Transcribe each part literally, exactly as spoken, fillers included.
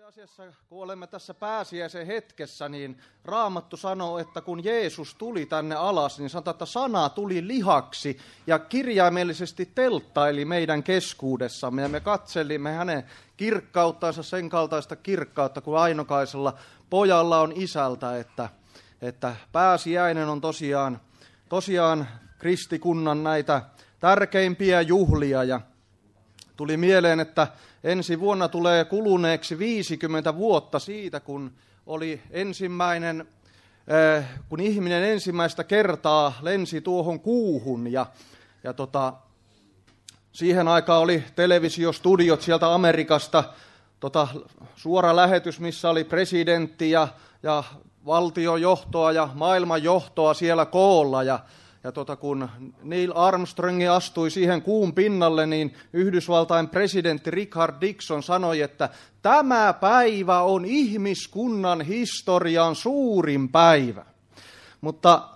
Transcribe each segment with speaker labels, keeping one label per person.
Speaker 1: Itse asiassa, kun olemme tässä pääsiäisen hetkessä, niin Raamattu sanoo, että kun Jeesus tuli tänne alas, niin sanotaan, että sana tuli lihaksi ja kirjaimellisesti telttaili meidän keskuudessamme. Ja me katselimme hänen kirkkauttansa, sen kaltaista kirkkautta kuin ainokaisella pojalla on isältä, että, että pääsiäinen on tosiaan, tosiaan kristikunnan näitä tärkeimpiä juhlia. Ja tuli mieleen, että ensi vuonna tulee kuluneeksi viisikymmentä vuotta siitä, kun oli ensimmäinen, äh, kun ihminen ensimmäistä kertaa lensi tuohon kuuhun. Ja, ja tota, siihen aikaan oli televisiostudiot sieltä Amerikasta, tota, suora lähetys, missä oli presidentti ja, ja valtiojohtoa ja maailmanjohtoa siellä koolla. Ja Ja tota, kun Neil Armstrong astui siihen kuun pinnalle, niin Yhdysvaltain presidentti Richard Nixon sanoi, että tämä päivä on ihmiskunnan historian suurin päivä. Mutta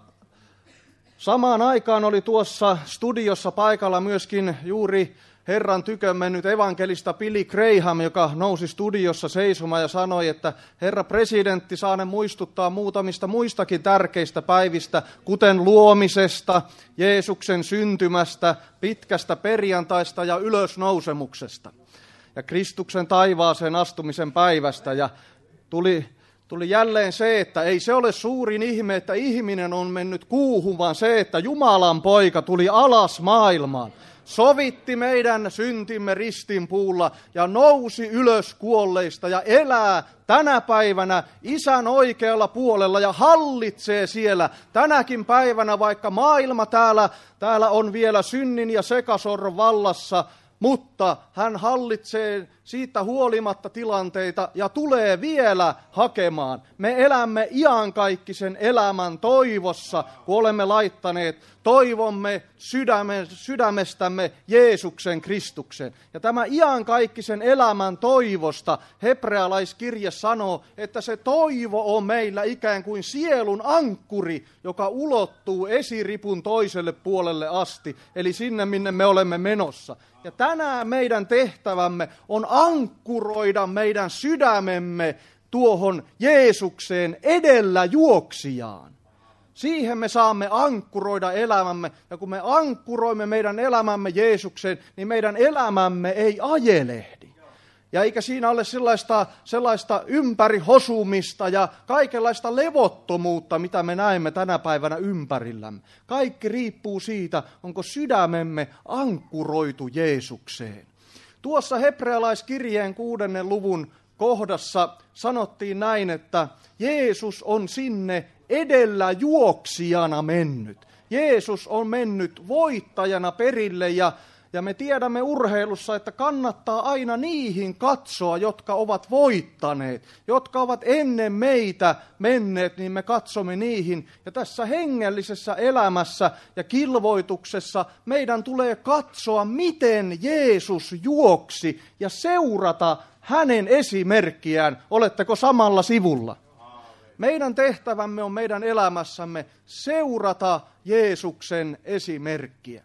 Speaker 1: samaan aikaan oli tuossa studiossa paikalla myöskin juuri Herran tykön mennyt evankelista Billy Graham, joka nousi studiossa seisomaan ja sanoi, että herra presidentti saanen muistuttaa muutamista muistakin tärkeistä päivistä, kuten luomisesta, Jeesuksen syntymästä, pitkästä perjantaista ja ylösnousemuksesta ja Kristuksen taivaaseen astumisen päivästä. Ja tuli, tuli jälleen se, että ei se ole suurin ihme, että ihminen on mennyt kuuhun, vaan se, että Jumalan poika tuli alas maailmaan. Sovitti meidän syntimme ristinpuulla ja nousi ylös kuolleista ja elää tänä päivänä Isän oikealla puolella ja hallitsee siellä tänäkin päivänä, vaikka maailma täällä, täällä on vielä synnin ja sekasorron vallassa, mutta hän hallitsee siitä huolimatta tilanteita ja tulee vielä hakemaan. Me elämme iankaikkisen elämän toivossa, kun olemme laittaneet toivomme sydäme, sydämestämme Jeesuksen Kristuksen. Ja tämä iankaikkisen elämän toivosta hebrealaiskirje sanoo, että se toivo on meillä ikään kuin sielun ankkuri, joka ulottuu esiripun toiselle puolelle asti, eli sinne minne me olemme menossa. Ja tänään meidän tehtävämme on ankkuroida meidän sydämemme tuohon Jeesukseen edellä juoksijaan. Siihen me saamme ankkuroida elämämme, ja kun me ankkuroimme meidän elämämme Jeesukseen, niin meidän elämämme ei ajelehdi. Ja eikä siinä ole sellaista, sellaista ympärihosumista ja kaikenlaista levottomuutta, mitä me näemme tänä päivänä ympärillämme. Kaikki riippuu siitä, onko sydämemme ankkuroitu Jeesukseen. Tuossa hebrealaiskirjeen kuudennen luvun kohdassa sanottiin näin, että Jeesus on sinne edellä juoksijana mennyt. Jeesus on mennyt voittajana perille ja Ja me tiedämme urheilussa, että kannattaa aina niihin katsoa, jotka ovat voittaneet, jotka ovat ennen meitä menneet, niin me katsomme niihin. Ja tässä hengellisessä elämässä ja kilvoituksessa meidän tulee katsoa, miten Jeesus juoksi ja seurata hänen esimerkkiään. Oletteko samalla sivulla? Meidän tehtävämme on meidän elämässämme seurata Jeesuksen esimerkkiä.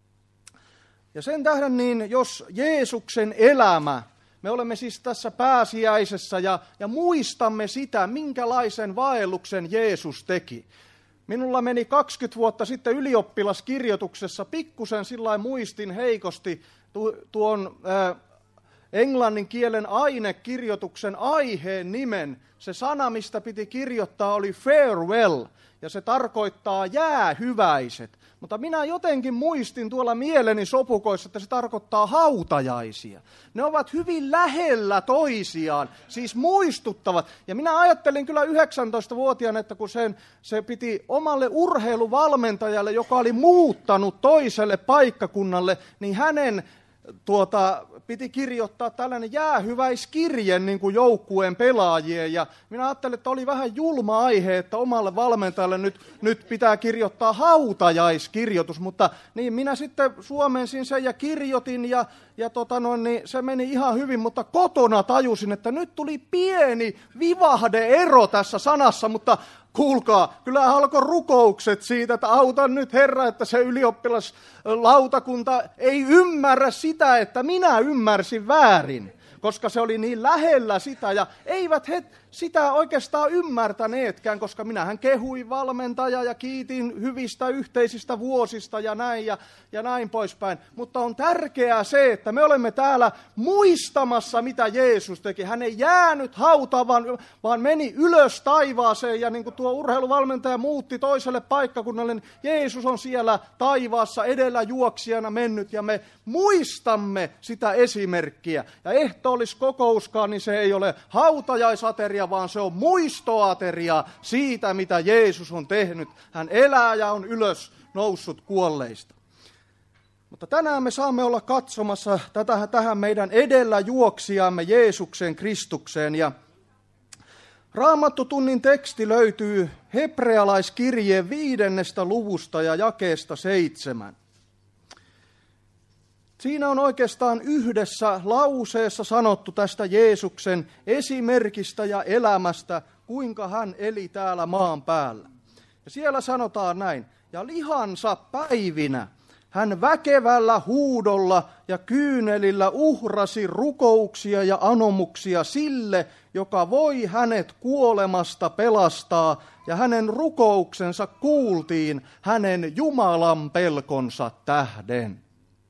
Speaker 1: Ja sen tähden, niin jos Jeesuksen elämä, me olemme siis tässä pääsiäisessä ja, ja muistamme sitä, minkälaisen vaelluksen Jeesus teki. Minulla meni kaksikymmentä vuotta sitten ylioppilaskirjoituksessa pikkusen sillain muistin heikosti tu, tuon ää, englannin kielen ainekirjoituksen aiheen nimen. Se sana, mistä piti kirjoittaa, oli farewell, ja se tarkoittaa jäähyväiset. Mutta minä jotenkin muistin tuolla mieleni sopukoissa, että se tarkoittaa hautajaisia. Ne ovat hyvin lähellä toisiaan, siis muistuttavat. Ja minä ajattelin kyllä yhdeksäntoistavuotiaana, että kun sen, se piti omalle urheiluvalmentajalle, joka oli muuttanut toiselle paikkakunnalle, niin hänen tuota, piti kirjoittaa tällainen jäähyväiskirje niin kuin joukkueen pelaajien. Ja minä ajattelin, että oli vähän julma aihe, että omalle valmentajalle nyt, nyt pitää kirjoittaa hautajaiskirjoitus. Mutta niin minä sitten suomensin sen ja kirjoitin ja, ja tota noin, niin se meni ihan hyvin. Mutta kotona tajusin, että nyt tuli pieni vivahde-ero tässä sanassa, mutta kuulkaa, kyllä alkoi rukoukset siitä, että auta nyt Herra, että se ylioppilaslautakunta ei ymmärrä sitä, että minä ymmärsin väärin. koska se oli niin lähellä sitä. Ja eivät he sitä oikeastaan ymmärtäneetkään, koska minähän kehuin valmentajaa ja kiitin hyvistä yhteisistä vuosista ja näin ja, ja näin poispäin. Mutta on tärkeää se, että me olemme täällä muistamassa, mitä Jeesus teki. Hän ei jäänyt hautaan, vaan, vaan meni ylös taivaaseen ja niin kuin tuo urheiluvalmentaja muutti toiselle paikkakunnalle, niin Jeesus on siellä taivaassa edellä juoksijana mennyt ja me muistamme sitä esimerkkiä. Ja ehtoolliskokouskaan, niin se ei ole hautajaisateria, vaan se on muistoateria siitä, mitä Jeesus on tehnyt. Hän elää ja on ylös noussut kuolleista. Mutta tänään me saamme olla katsomassa tätä, tähän meidän edellä juoksijamme Jeesuksen Kristukseen. Ja Raamattotunnin teksti löytyy hebrealaiskirjeen viidennestä luvusta ja jakeesta seitsemän. Siinä on oikeastaan yhdessä lauseessa sanottu tästä Jeesuksen esimerkistä ja elämästä, kuinka hän eli täällä maan päällä. Ja siellä sanotaan näin, ja lihansa päivinä hän väkevällä huudolla ja kyynelillä uhrasi rukouksia ja anomuksia sille, joka voi hänet kuolemasta pelastaa, ja hänen rukouksensa kuultiin hänen Jumalan pelkonsa tähden.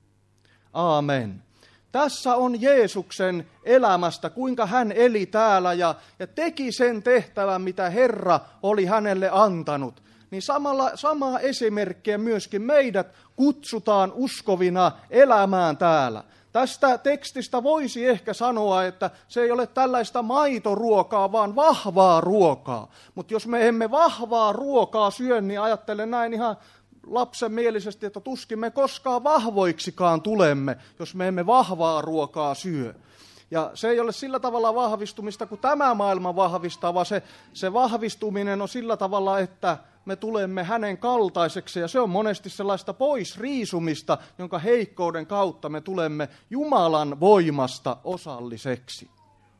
Speaker 1: Aamen. Tässä on Jeesuksen elämästä, kuinka hän eli täällä ja, ja teki sen tehtävän, mitä Herra oli hänelle antanut. Niin samalla, samaa esimerkkiä myöskin meidät kutsutaan uskovina elämään täällä. Tästä tekstistä voisi ehkä sanoa, että se ei ole tällaista maitoruokaa, vaan vahvaa ruokaa. Mutta jos me emme vahvaa ruokaa syö, niin ajattelen näin ihan lapsenmielisesti, että tuskin me koskaan vahvoiksikaan tulemme, jos me emme vahvaa ruokaa syö. Ja se ei ole sillä tavalla vahvistumista kuin tämä maailma vahvistaa, vaan se, se vahvistuminen on sillä tavalla, että me tulemme hänen kaltaiseksi. Ja se on monesti sellaista poisriisumista, jonka heikkouden kautta me tulemme Jumalan voimasta osalliseksi.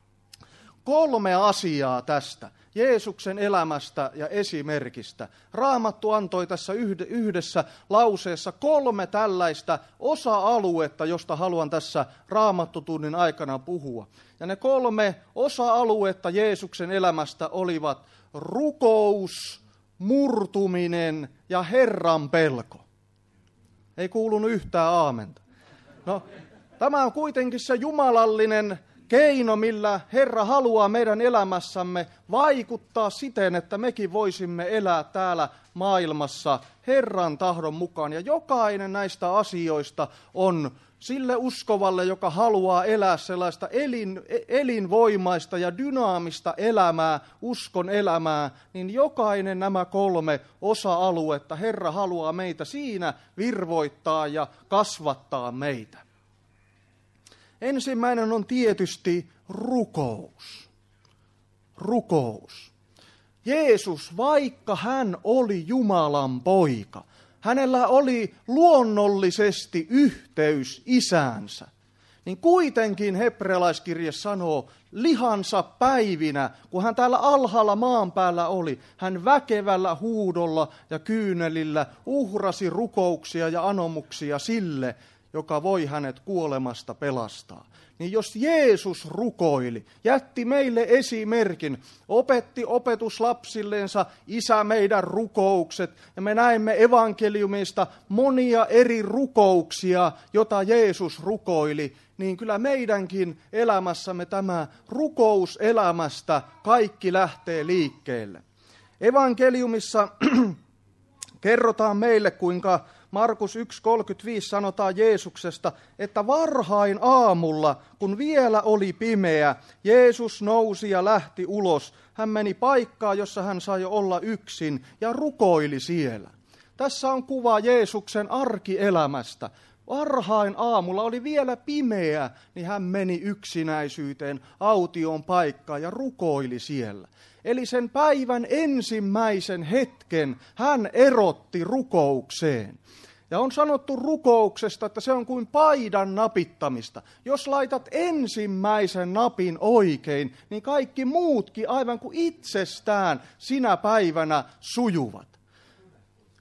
Speaker 1: Kolme asiaa tästä. Jeesuksen elämästä ja esimerkistä. Raamattu antoi tässä yhdessä lauseessa kolme tällaista osa-aluetta, josta haluan tässä Raamattotunnin aikana puhua. Ja ne kolme osa-aluetta Jeesuksen elämästä olivat rukous, murtuminen ja Herran pelko. Ei kuulunut yhtään aamenta. No, tämä on kuitenkin se jumalallinen keino, millä Herra haluaa meidän elämässämme vaikuttaa siten, että mekin voisimme elää täällä maailmassa Herran tahdon mukaan. Ja jokainen näistä asioista on sille uskovalle, joka haluaa elää sellaista elin, elinvoimaista ja dynaamista elämää, uskon elämää, niin jokainen nämä kolme osa-aluetta Herra haluaa meitä siinä virvoittaa ja kasvattaa meitä. Ensimmäinen on tietysti rukous. Rukous. Jeesus, vaikka hän oli Jumalan poika, hänellä oli luonnollisesti yhteys isäänsä, niin kuitenkin hebrealaiskirje sanoo, lihansa päivinä, kun hän täällä alhaalla maan päällä oli, hän väkevällä huudolla ja kyynelillä uhrasi rukouksia ja anomuksia sille, joka voi hänet kuolemasta pelastaa. Niin jos Jeesus rukoili, jätti meille esimerkin, opetti opetuslapsilleensa Isä meidän rukoukset, ja me näemme evankeliumista monia eri rukouksia, jota Jeesus rukoili, niin kyllä meidänkin elämässämme tämä rukouselämästä kaikki lähtee liikkeelle. Evankeliumissa kerrotaan meille, kuinka Markus yksi kolmekymmentäviisi sanotaan Jeesuksesta, että varhain aamulla, kun vielä oli pimeä, Jeesus nousi ja lähti ulos. Hän meni paikkaan, jossa hän sai olla yksin ja rukoili siellä. Tässä on kuva Jeesuksen arkielämästä. Varhain aamulla oli vielä pimeä, niin hän meni yksinäisyyteen, autioon paikkaan ja rukoili siellä. Eli sen päivän ensimmäisen hetken hän erotti rukoukseen. Ja on sanottu rukouksesta, että se on kuin paidan napittamista. Jos laitat ensimmäisen napin oikein, niin kaikki muutkin aivan kuin itsestään sinä päivänä sujuvat.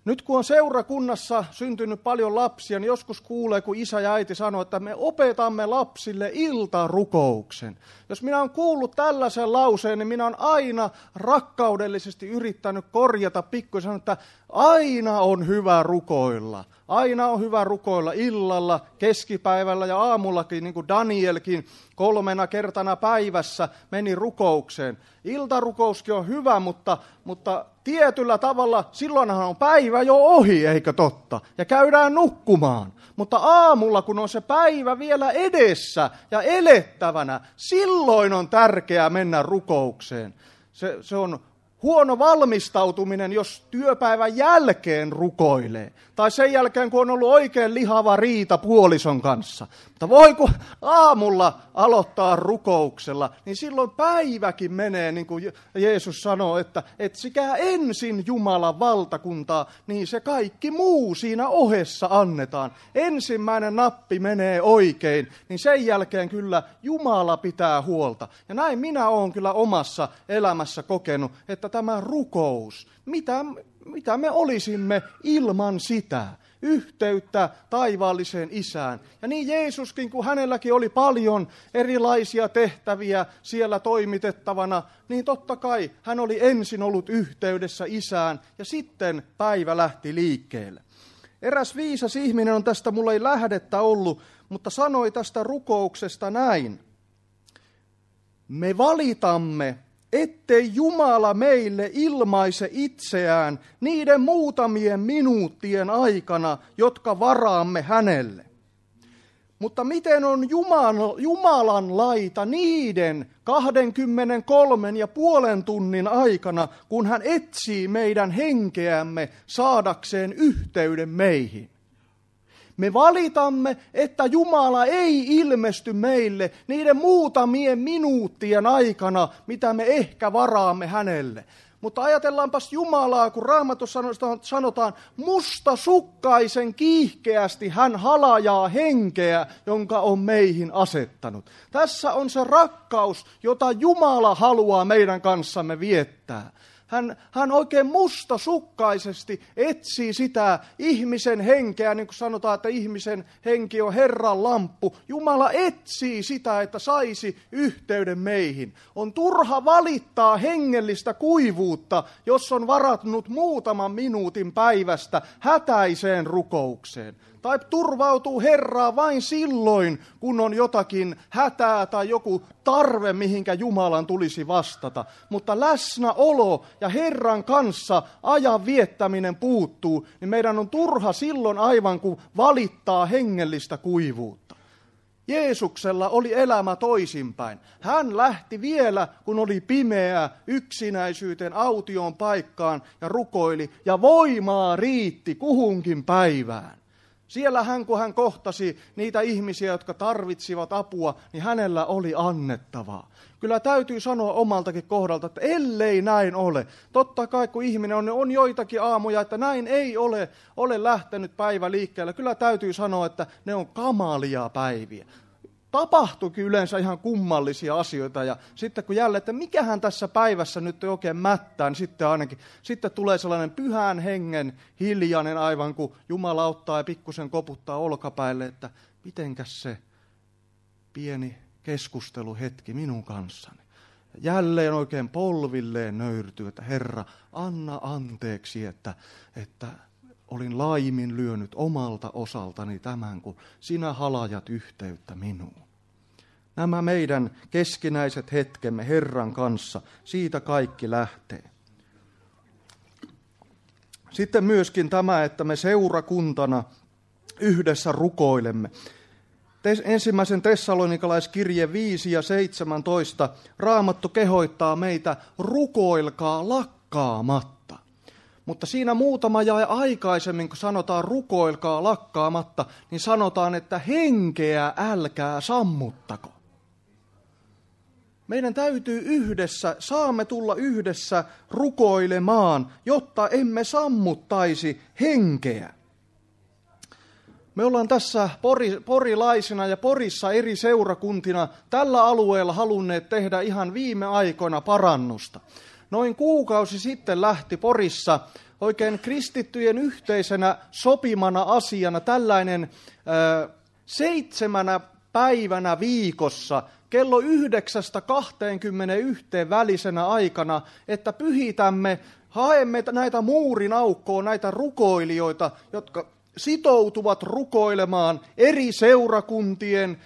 Speaker 1: Nyt kun on seurakunnassa syntynyt paljon lapsia, niin joskus kuulee, kun isä ja äiti sanoo, että me opetamme lapsille iltarukouksen. Jos minä olen kuullut tällaisen lauseen, niin minä olen aina rakkaudellisesti yrittänyt korjata pikkuisen, että aina on hyvä rukoilla. Aina on hyvä rukoilla illalla, keskipäivällä ja aamullakin, niin kuin Danielkin kolmena kertana päivässä meni rukoukseen. Iltarukouskin on hyvä, mutta, mutta tietyllä tavalla silloinhan on päivä jo ohi, eikö totta? Ja käydään nukkumaan. Mutta aamulla, kun on se päivä vielä edessä ja elettävänä, silloin on tärkeää mennä rukoukseen. Se, se on huono valmistautuminen, jos työpäivän jälkeen rukoilee. Tai sen jälkeen, kun on ollut oikein lihava riita puolison kanssa. Mutta voi kun aamulla aloittaa rukouksella, niin silloin päiväkin menee, niin kuin Jeesus sanoo, että etsikää ensin Jumalan valtakuntaa, niin se kaikki muu siinä ohessa annetaan. Ensimmäinen nappi menee oikein, niin sen jälkeen kyllä Jumala pitää huolta. Ja näin minä olen kyllä omassa elämässä kokenut, että tämä rukous, mitä, mitä me olisimme ilman sitä, yhteyttä taivaalliseen Isään. Ja niin Jeesuskin, kun hänelläkin oli paljon erilaisia tehtäviä siellä toimitettavana, niin totta kai hän oli ensin ollut yhteydessä Isään ja sitten päivä lähti liikkeelle. Eräs viisas ihminen on tästä, mulla ei lähdettä ollut, mutta sanoi tästä rukouksesta näin. Me valitamme, ettei Jumala meille ilmaise itseään niiden muutamien minuuttien aikana, jotka varaamme hänelle. Mutta miten on Jumalan laita niiden kaksikymmentäkolme ja puolen tunnin aikana, kun hän etsii meidän henkeämme saadakseen yhteyden meihin? Me valitamme, että Jumala ei ilmesty meille niiden muutamien minuuttien aikana, mitä me ehkä varaamme hänelle. Mutta ajatellaanpas Jumalaa, kun Raamatussa sanotaan, mustasukkaisen kiihkeästi hän halajaa henkeä, jonka on meihin asettanut. Tässä on se rakkaus, jota Jumala haluaa meidän kanssamme viettää. Hän, hän oikein mustasukkaisesti etsii sitä ihmisen henkeä, niin kuin sanotaan, että ihmisen henki on Herran lamppu. Jumala etsii sitä, että saisi yhteyden meihin. On turha valittaa hengellistä kuivuutta, jos on varannut muutaman minuutin päivästä hätäiseen rukoukseen. Tai turvautuu Herraa vain silloin, kun on jotakin hätää tai joku tarve, mihinkä Jumalan tulisi vastata. Mutta läsnäolo ja Herran kanssa ajan viettäminen puuttuu, niin meidän on turha silloin aivan kuin valittaa hengellistä kuivuutta. Jeesuksella oli elämä toisinpäin. Hän lähti vielä, kun oli pimeää, yksinäisyyteen, autioon paikkaan ja rukoili, ja voimaa riitti kuhunkin päivään. Siellä hän, kun hän kohtasi niitä ihmisiä, jotka tarvitsivat apua, niin hänellä oli annettavaa. Kyllä täytyy sanoa omaltakin kohdalta, että ellei näin ole. Totta kai, kun ihminen on, on joitakin aamuja, että näin ei ole, ole lähtenyt päivä liikkeelle. Kyllä täytyy sanoa, että ne on kamalia päiviä. Tapahtuikin yleensä ihan kummallisia asioita, ja sitten kun jälleen, että mikähän tässä päivässä nyt oikein mättää, niin sitten ainakin sitten tulee sellainen pyhän hengen hiljainen, aivan kuin Jumala ottaa ja pikkusen koputtaa olkapäille, että mitenkäs se pieni keskusteluhetki minun kanssani. Jälleen oikein polvilleen nöyrtyy, että Herra, anna anteeksi, että, että olin laiminlyönyt omalta osaltani tämän, kun sinä halajat yhteyttä minuun. Nämä meidän keskinäiset hetkemme Herran kanssa, siitä kaikki lähtee. Sitten myöskin tämä, että me seurakuntana yhdessä rukoilemme. Ensimmäisen tessalonikalaiskirje viisi ja seitsemäntoista Raamattu kehottaa meitä, rukoilkaa lakkaamatta. Mutta siinä muutama jae aikaisemmin, kun sanotaan rukoilkaa lakkaamatta, niin sanotaan, että henkeä älkää sammuttako. Meidän täytyy yhdessä, saamme tulla yhdessä rukoilemaan, jotta emme sammuttaisi henkeä. Me ollaan tässä pori, porilaisina ja Porissa eri seurakuntina tällä alueella halunneet tehdä ihan viime aikoina parannusta. Noin kuukausi sitten lähti Porissa oikein kristittyjen yhteisenä sopimana asiana tällainen ö, seitsemänä päivänä viikossa kello yhdeksästä kahteenkymmeneenyhteen välisenä aikana, että pyhitämme, haemme näitä muurin aukkoon, näitä rukoilijoita, jotka sitoutuvat rukoilemaan eri seurakuntien,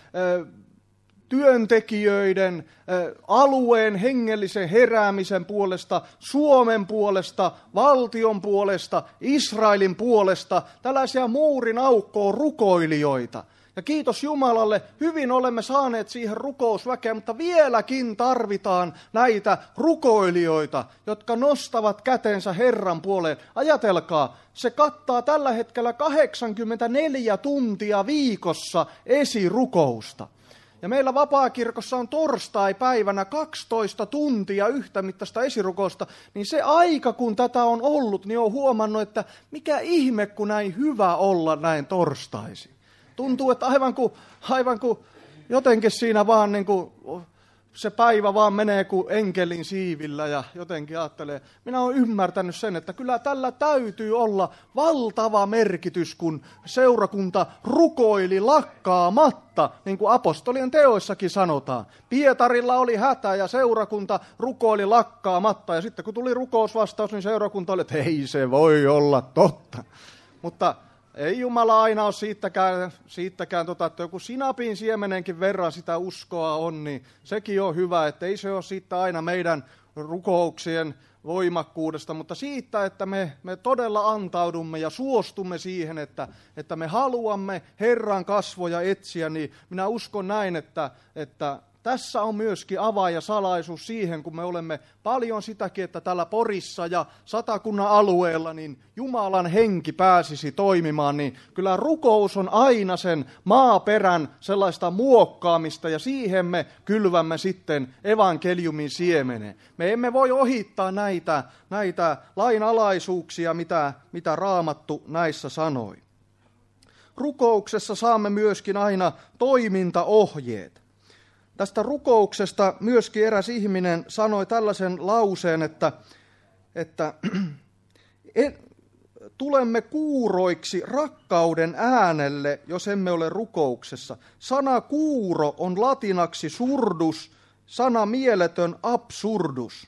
Speaker 1: työntekijöiden, alueen hengellisen heräämisen puolesta, Suomen puolesta, valtion puolesta, Israelin puolesta, tällaisia muurin aukkoon rukoilijoita. Ja kiitos Jumalalle, hyvin olemme saaneet siihen rukousväkeä, mutta vieläkin tarvitaan näitä rukoilijoita, jotka nostavat kätensä Herran puoleen. Ajatelkaa, se kattaa tällä hetkellä kahdeksankymmentäneljä tuntia viikossa esirukousta. Ja meillä vapaakirkossa on torstai-päivänä kaksitoista tuntia yhtämittaista esirukousta, niin se aika, kun tätä on ollut, niin on huomannut, että mikä ihme, kun näin hyvä olla näin torstaisin. Tuntuu, että aivan kuin, aivan kuin jotenkin siinä vaan niin kuin se päivä vaan menee kuin enkelin siivillä ja jotenkin ajattelee. Minä olen ymmärtänyt sen, että kyllä tällä täytyy olla valtava merkitys, kun seurakunta rukoili lakkaamatta, niin kuin apostolien teoissakin sanotaan. Pietarilla oli hätä ja seurakunta rukoili lakkaamatta ja sitten kun tuli rukousvastaus, niin seurakunta oli, että ei se voi olla totta. Mutta ei Jumala aina ole siitäkään, siitäkään tota, että joku sinapin siemenenkin verran sitä uskoa on, niin sekin on hyvä, että ei se ole siitä aina meidän rukouksien voimakkuudesta, mutta siitä, että me, me todella antaudumme ja suostumme siihen, että, että me haluamme Herran kasvoja etsiä, niin minä uskon näin, että, että tässä on myöskin avain ja salaisuus siihen, kun me olemme paljon sitäkin, että täällä Porissa ja Satakunnan alueella niin Jumalan henki pääsisi toimimaan, niin kyllä rukous on aina sen maaperän sellaista muokkaamista ja siihen me kylvämme sitten evankeliumin siemeneen. Me emme voi ohittaa näitä, näitä lainalaisuuksia, mitä, mitä Raamattu näissä sanoi. Rukouksessa saamme myöskin aina toimintaohjeet. Tästä rukouksesta myöskin eräs ihminen sanoi tällaisen lauseen, että, että et, tulemme kuuroiksi rakkauden äänelle, jos emme ole rukouksessa. Sana kuuro on latinaksi surdus, sana mieletön absurdus.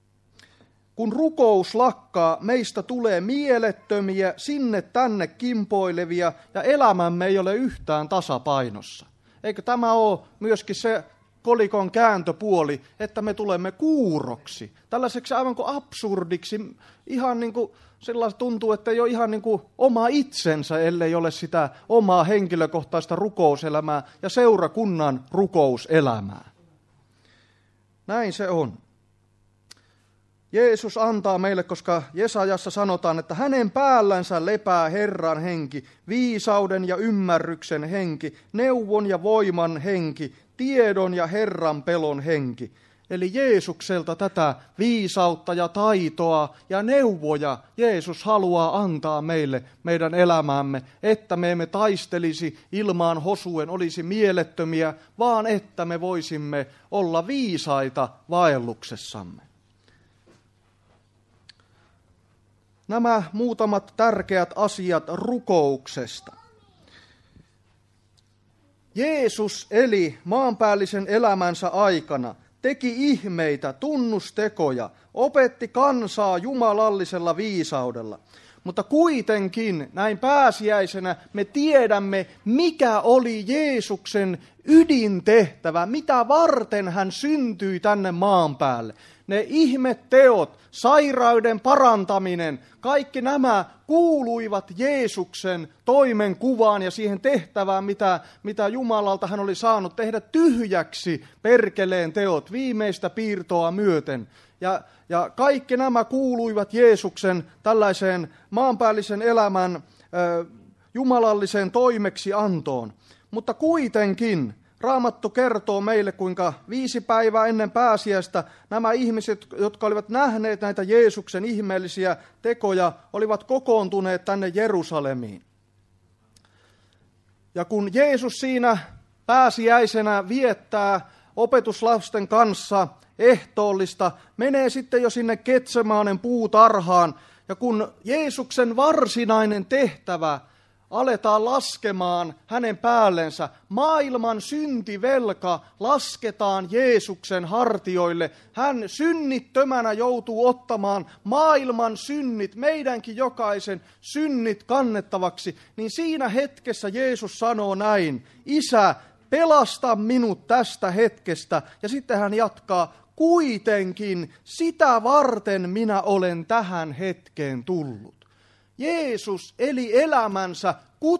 Speaker 1: Kun rukous lakkaa, meistä tulee mielettömiä, sinne tänne kimpoilevia ja elämämme ei ole yhtään tasapainossa. Eikö tämä ole myöskin se kolikon kääntöpuoli, että me tulemme kuuroksi. Tällaiseksi aivan kuin absurdiksi, ihan niin kuin sellaista tuntuu, että ei ole ihan niin kuin oma itsensä, ellei ole sitä omaa henkilökohtaista rukouselämää ja seurakunnan rukouselämää. Näin se on. Jeesus antaa meille, koska Jesajassa sanotaan, että hänen päällänsä lepää Herran henki, viisauden ja ymmärryksen henki, neuvon ja voiman henki, tiedon ja Herran pelon henki. Eli Jeesukselta tätä viisautta ja taitoa ja neuvoja Jeesus haluaa antaa meille meidän elämäämme, että me emme taistelisi ilmaan hosuen, olisi mielettömiä, vaan että me voisimme olla viisaita vaelluksessamme. Nämä muutamat tärkeät asiat rukouksesta. Jeesus eli maanpäällisen elämänsä aikana, teki ihmeitä, tunnustekoja, opetti kansaa jumalallisella viisaudella. Mutta kuitenkin näin pääsiäisenä me tiedämme, mikä oli Jeesuksen ydintehtävä, mitä varten hän syntyi tänne maan päälle. Ne ihmeteot, sairauden parantaminen, kaikki nämä kuuluivat Jeesuksen toimenkuvaan ja siihen tehtävään, mitä, mitä Jumalalta hän oli saanut tehdä tyhjäksi perkeleen teot, viimeistä piirtoa myöten. Ja, ja kaikki nämä kuuluivat Jeesuksen tällaiseen maanpäällisen elämän ö, jumalalliseen toimeksiantoon. Mutta kuitenkin Raamattu kertoo meille, kuinka viisi päivää ennen pääsiäistä nämä ihmiset, jotka olivat nähneet näitä Jeesuksen ihmeellisiä tekoja, olivat kokoontuneet tänne Jerusalemiin. Ja kun Jeesus siinä pääsiäisenä viettää opetuslasten kanssa ehtoollista, menee sitten jo sinne Getsemaanen puutarhaan Ja kun Jeesuksen varsinainen tehtävä aletaan laskemaan hänen päällensä, maailman syntivelka lasketaan Jeesuksen hartioille. Hän synnittömänä joutuu ottamaan maailman synnit, meidänkin jokaisen synnit kannettavaksi. Niin siinä hetkessä Jeesus sanoo näin: Isä, pelasta minut tästä hetkestä. Ja sitten hän jatkaa: kuitenkin sitä varten minä olen tähän hetkeen tullut. Jeesus eli elämänsä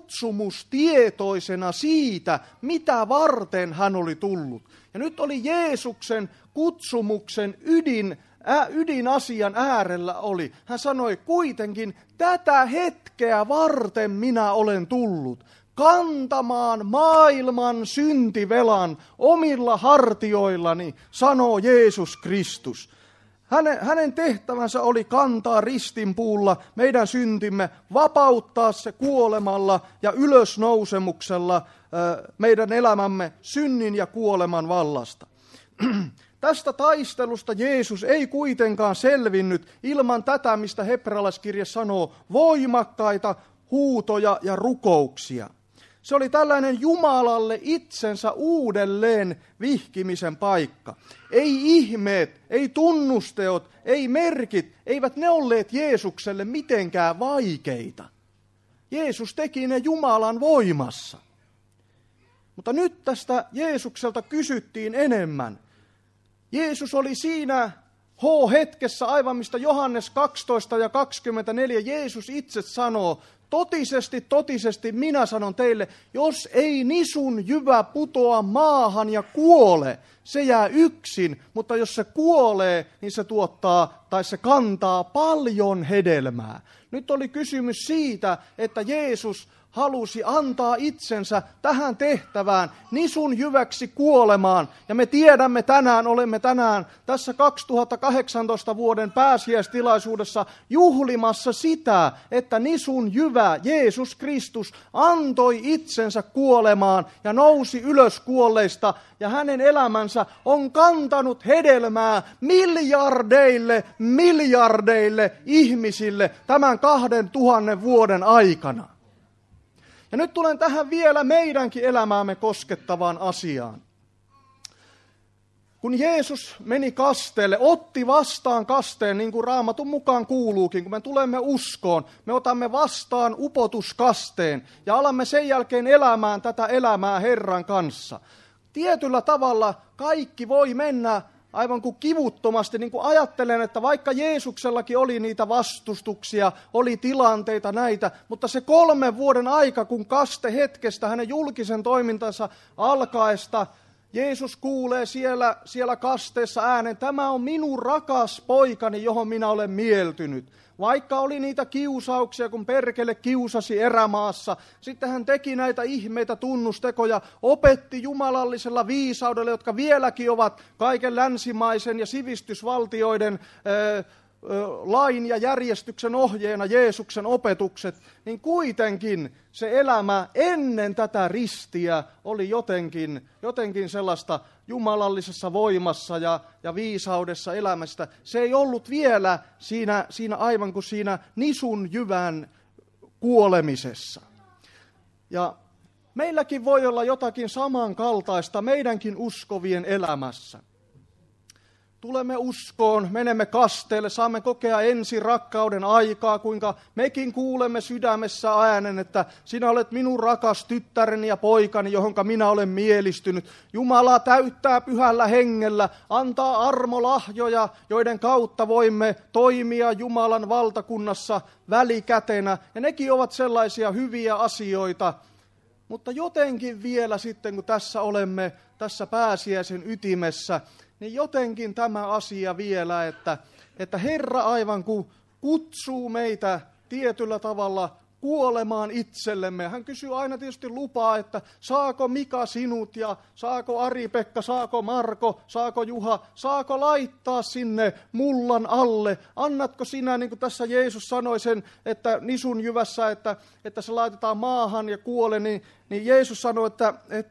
Speaker 1: kutsumustietoisena siitä, mitä varten hän oli tullut. Ja nyt oli Jeesuksen kutsumuksen ydin, ä, ydinasian äärellä oli. Hän sanoi: kuitenkin tätä hetkeä varten minä olen tullut, kantamaan maailman syntivelan omilla hartioillani, sanoo Jeesus Kristus. Hänen, hänen tehtävänsä oli kantaa ristinpuulla meidän syntimme, vapauttaa se kuolemalla ja ylösnousemuksella meidän elämämme synnin ja kuoleman vallasta. Tästä taistelusta Jeesus ei kuitenkaan selvinnyt ilman tätä, mistä hebrealaiskirja sanoo, voimakkaita huutoja ja rukouksia. Se oli tällainen Jumalalle itsensä uudelleen vihkimisen paikka. Ei ihmeet, ei tunnusteot, ei merkit, eivät ne olleet Jeesukselle mitenkään vaikeita. Jeesus teki ne Jumalan voimassa. Mutta nyt tästä Jeesukselta kysyttiin enemmän. Jeesus oli siinä H-hetkessä, aivan mistä Johannes kaksitoista ja kaksikymmentäneljä, Jeesus itse sanoo: totisesti, totisesti minä sanon teille, jos ei nisun jyvä putoa maahan ja kuole, se jää yksin, mutta jos se kuolee, niin se tuottaa tai se kantaa paljon hedelmää. Nyt oli kysymys siitä, että Jeesus halusi antaa itsensä tähän tehtävään, nisun jyväksi kuolemaan. Ja me tiedämme tänään, olemme tänään tässä kaksituhattakahdeksantoista vuoden pääsiäistilaisuudessa juhlimassa sitä, että nisun jyvä Jeesus Kristus antoi itsensä kuolemaan ja nousi ylös kuolleista. Ja hänen elämänsä on kantanut hedelmää miljardeille, miljardeille ihmisille tämän kahden tuhannen vuoden aikana. Ja nyt tulen tähän vielä meidänkin elämäämme koskettavaan asiaan. Kun Jeesus meni kasteelle, otti vastaan kasteen, niin kuin Raamatun mukaan kuuluukin, kun me tulemme uskoon, me otamme vastaan upotuskasteen ja alamme sen jälkeen elämään tätä elämää Herran kanssa. Tietyllä tavalla kaikki voi mennä aivan kuin kivuttomasti, niin kuin ajattelen, että vaikka Jeesuksellakin oli niitä vastustuksia, oli tilanteita näitä, mutta se kolmen vuoden aika, kun kaste hetkestä hänen julkisen toimintansa alkaesta, Jeesus kuulee siellä, siellä kasteessa äänen: tämä on minun rakas poikani, johon minä olen mieltynyt. Vaikka oli niitä kiusauksia, kun perkele kiusasi erämaassa, sitten hän teki näitä ihmeitä, tunnustekoja, opetti jumalallisella viisaudella, jotka vieläkin ovat kaiken länsimaisen ja sivistysvaltioiden ö, ö, lain ja järjestyksen ohjeena Jeesuksen opetukset, niin kuitenkin se elämä ennen tätä ristiä oli jotenkin, jotenkin sellaista jumalallisessa voimassa ja, ja viisaudessa elämästä. Se ei ollut vielä siinä, siinä aivan kuin siinä nisun jyvän kuolemisessa. Ja meilläkin voi olla jotakin samankaltaista meidänkin uskovien elämässä. Tulemme uskoon, menemme kasteelle, saamme kokea ensi rakkauden aikaa, kuinka mekin kuulemme sydämessä äänen, että sinä olet minun rakas tyttäreni ja poikani, johonka minä olen mielistynyt. Jumala täyttää pyhällä hengellä, antaa armolahjoja, joiden kautta voimme toimia Jumalan valtakunnassa välikätenä. Ja nekin ovat sellaisia hyviä asioita. Mutta jotenkin vielä sitten, kun tässä olemme tässä pääsiäisen ytimessä, niin jotenkin tämä asia vielä, että, että Herra aivan kuin kutsuu meitä tietyllä tavalla kuolemaan itsellemme. Hän kysyy aina tietysti lupaa, että saako Mika sinut ja saako Ari-Pekka, saako Marko, saako Juha, saako laittaa sinne mullan alle. Annatko sinä, niin kuin tässä Jeesus sanoi sen, että nisun jyvässä, että, että se laitetaan maahan ja kuole, niin, niin Jeesus sanoi, että, että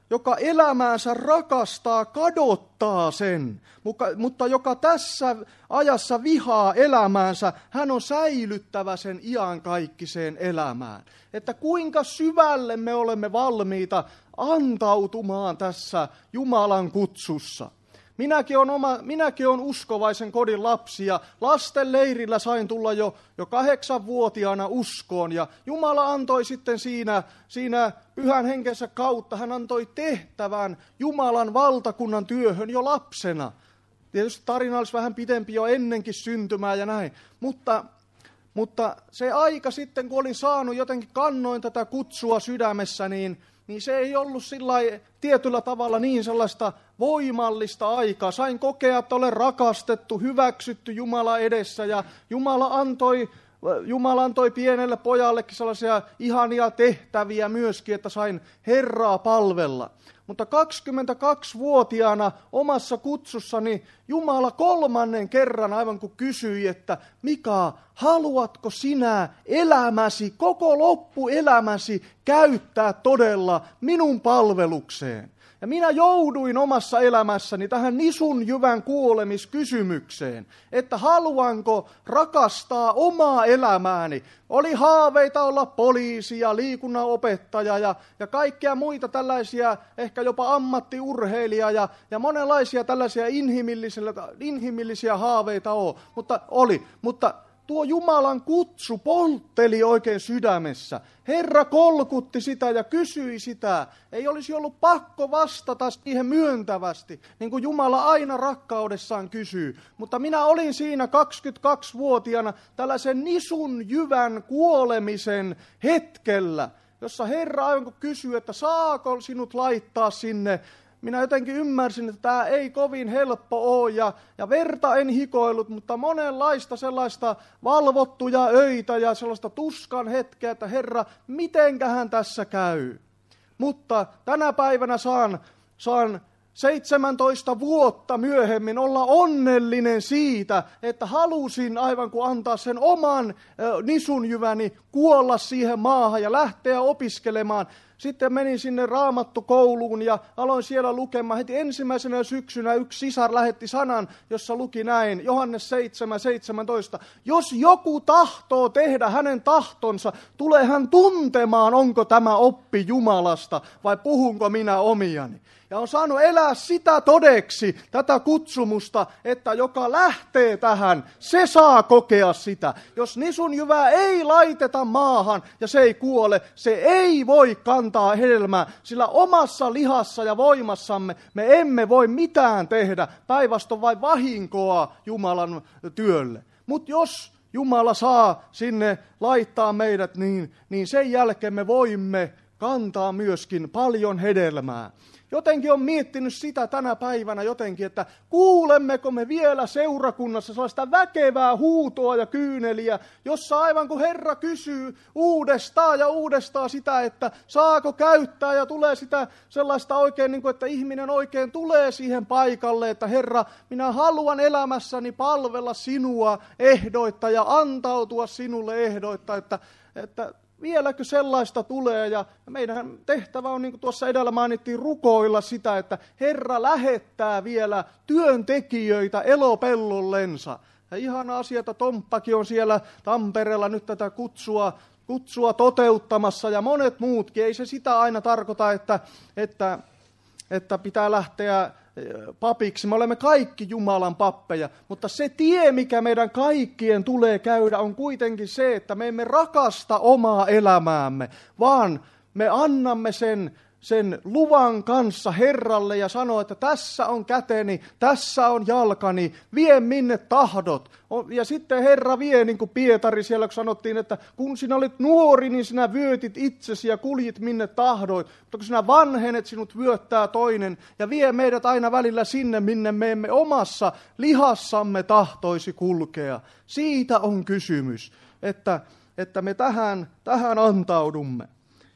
Speaker 1: joka elämäänsä rakastaa, kadottaa sen, mutta joka tässä ajassa vihaa elämäänsä, hän on säilyttävä sen iankaikkiseen elämään. Että kuinka syvälle me olemme valmiita antautumaan tässä Jumalan kutsussa. Minäkin olen, oma, minäkin olen uskovaisen kodin lapsi ja lasten leirillä sain tulla jo, jo kahdeksanvuotiaana uskoon. Ja Jumala antoi sitten siinä, siinä pyhän henkensä kautta, hän antoi tehtävän Jumalan valtakunnan työhön jo lapsena. Tietysti tarina olisi vähän pitempi jo ennenkin syntymää ja näin, mutta... Mutta se aika sitten, kun olin saanut jotenkin kannoin tätä kutsua sydämessä, niin, niin se ei ollut sillai, tietyllä tavalla niin sellaista voimallista aikaa. Sain kokea, että olen rakastettu, hyväksytty Jumala edessä ja Jumala antoi, Jumala antoi pienelle pojallekin sellaisia ihania tehtäviä myöskin, että sain Herraa palvella. Mutta kaksikymmentäkaksivuotiaana omassa kutsussani Jumala kolmannen kerran aivan kuin kysyi, että Mika, haluatko sinä elämäsi, koko loppuelämäsi käyttää todella minun palvelukseen? Ja minä jouduin omassa elämässäni tähän nisun jyvän kuolemiskysymykseen, että haluanko rakastaa omaa elämääni. Oli haaveita olla poliisi ja liikunnanopettaja ja, ja kaikkea muita tällaisia, ehkä jopa ammattiurheilija ja, ja monenlaisia tällaisia inhimillisiä, inhimillisiä haaveita on, mutta oli. Mutta tuo Jumalan kutsu poltteli oikein sydämessä. Herra kolkutti sitä ja kysyi sitä. Ei olisi ollut pakko vastata siihen myöntävästi, niin kuin Jumala aina rakkaudessaan kysyy. Mutta minä olin siinä kaksikymmentäkaksivuotiaana tällaisen nisun jyvän kuolemisen hetkellä, jossa Herra aivan kysyy, että saako sinut laittaa sinne. Minä jotenkin ymmärsin, että tämä ei kovin helppo ole ja, ja verta en hikoillut, mutta monenlaista sellaista valvottuja öitä ja sellaista tuskan hetkeä, että Herra, mitenkähän tässä käy. Mutta tänä päivänä saan, saan seitsemäntoista vuotta myöhemmin olla onnellinen siitä, että halusin aivan kuin antaa sen oman nisunjyväni kuolla siihen maahan ja lähteä opiskelemaan. Sitten menin sinne raamattukouluun ja aloin siellä lukemaan. Heti ensimmäisenä syksynä yksi sisar lähetti sanan, jossa luki näin, Johannes seitsemän seitsemäntoista. Jos joku tahtoo tehdä hänen tahtonsa, tulee hän tuntemaan, onko tämä oppi Jumalasta vai puhunko minä omiani. Ja on saanut elää sitä todeksi, tätä kutsumusta, että joka lähtee tähän, se saa kokea sitä. Jos nisun jyvää ei laiteta maahan ja se ei kuole, se ei voi kantaa hedelmää, sillä omassa lihassa ja voimassamme me emme voi mitään tehdä, päinvastoin vain vahinkoa Jumalan työlle. Mutta jos Jumala saa sinne laittaa meidät, niin, niin sen jälkeen me voimme kantaa myöskin paljon hedelmää. Jotenkin on miettinyt sitä tänä päivänä jotenkin, että kuulemmeko me vielä seurakunnassa sellaista väkevää huutoa ja kyyneliä, jossa aivan kuin Herra kysyy uudestaan ja uudestaan sitä, että saako käyttää ja tulee sitä sellaista oikein, niin kuin, että ihminen oikein tulee siihen paikalle, että Herra, minä haluan elämässäni palvella sinua ehdoitta ja antautua sinulle ehdoitta, että, että vieläkö sellaista tulee, ja meidän tehtävä on, niin kuin tuossa edellä mainittiin, rukoilla sitä, että Herra lähettää vielä työntekijöitä elopellollensa. Ja ihana asia, että Tomppakin on siellä Tampereella nyt tätä kutsua, kutsua toteuttamassa, ja monet muutkin. Ei se sitä aina tarkoita, että, että, että pitää lähteä papiksi. Me olemme kaikki Jumalan pappeja, mutta se tie, mikä meidän kaikkien tulee käydä, on kuitenkin se, että me emme rakasta omaa elämäämme, vaan me annamme sen, sen luvan kanssa Herralle ja sanoo, että tässä on käteni, tässä on jalkani, vie minne tahdot. Ja sitten Herra vie, niin kuin Pietari siellä, kun sanottiin, että kun sinä olit nuori, niin sinä vyötit itsesi ja kuljit minne tahdoit. Mutta kun sinä vanhenet, sinut vyöttää toinen ja vie meidät aina välillä sinne, minne me emme omassa lihassamme tahtoisi kulkea. Siitä on kysymys, että, että me tähän, tähän antaudumme.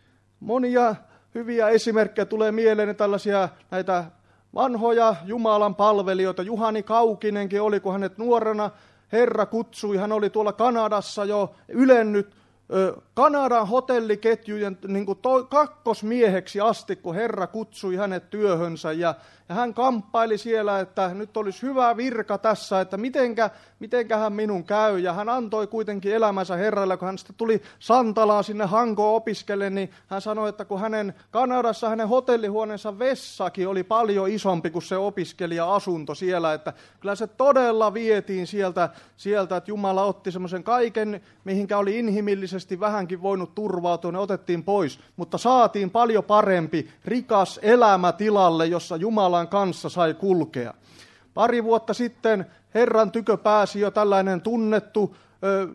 Speaker 1: Monia hyviä esimerkkejä tulee mieleen, tällaisia näitä vanhoja Jumalan palvelijoita. Juhani Kaukinenkin oli, kun hänet nuorena Herra kutsui. Hän oli tuolla Kanadassa jo ylennyt Kanadan hotelliketjujen niin kuin to, kakkosmieheksi asti, kun Herra kutsui hänet työhönsä. Ja, ja hän kamppaili siellä, että nyt olisi hyvä virka tässä, että mitenkä, mitenkähän minun käy. Ja hän antoi kuitenkin elämänsä Herralle, kun hän sitten tuli Santalaan sinne Hankoon opiskelle, niin hän sanoi, että kun hänen Kanadassa hänen hotellihuoneensa vessakin oli paljon isompi kuin se opiskelija-asunto siellä, että kyllä se todella vietiin sieltä, sieltä että Jumala otti semmoisen kaiken, mihinkä oli inhimillisesti vähänkin voinut turvautua, ne otettiin pois, mutta saatiin paljon parempi, rikas elämä tilalle, jossa Jumalan kanssa sai kulkea. Pari vuotta sitten Herran tykö pääsi jo tällainen tunnettu ö,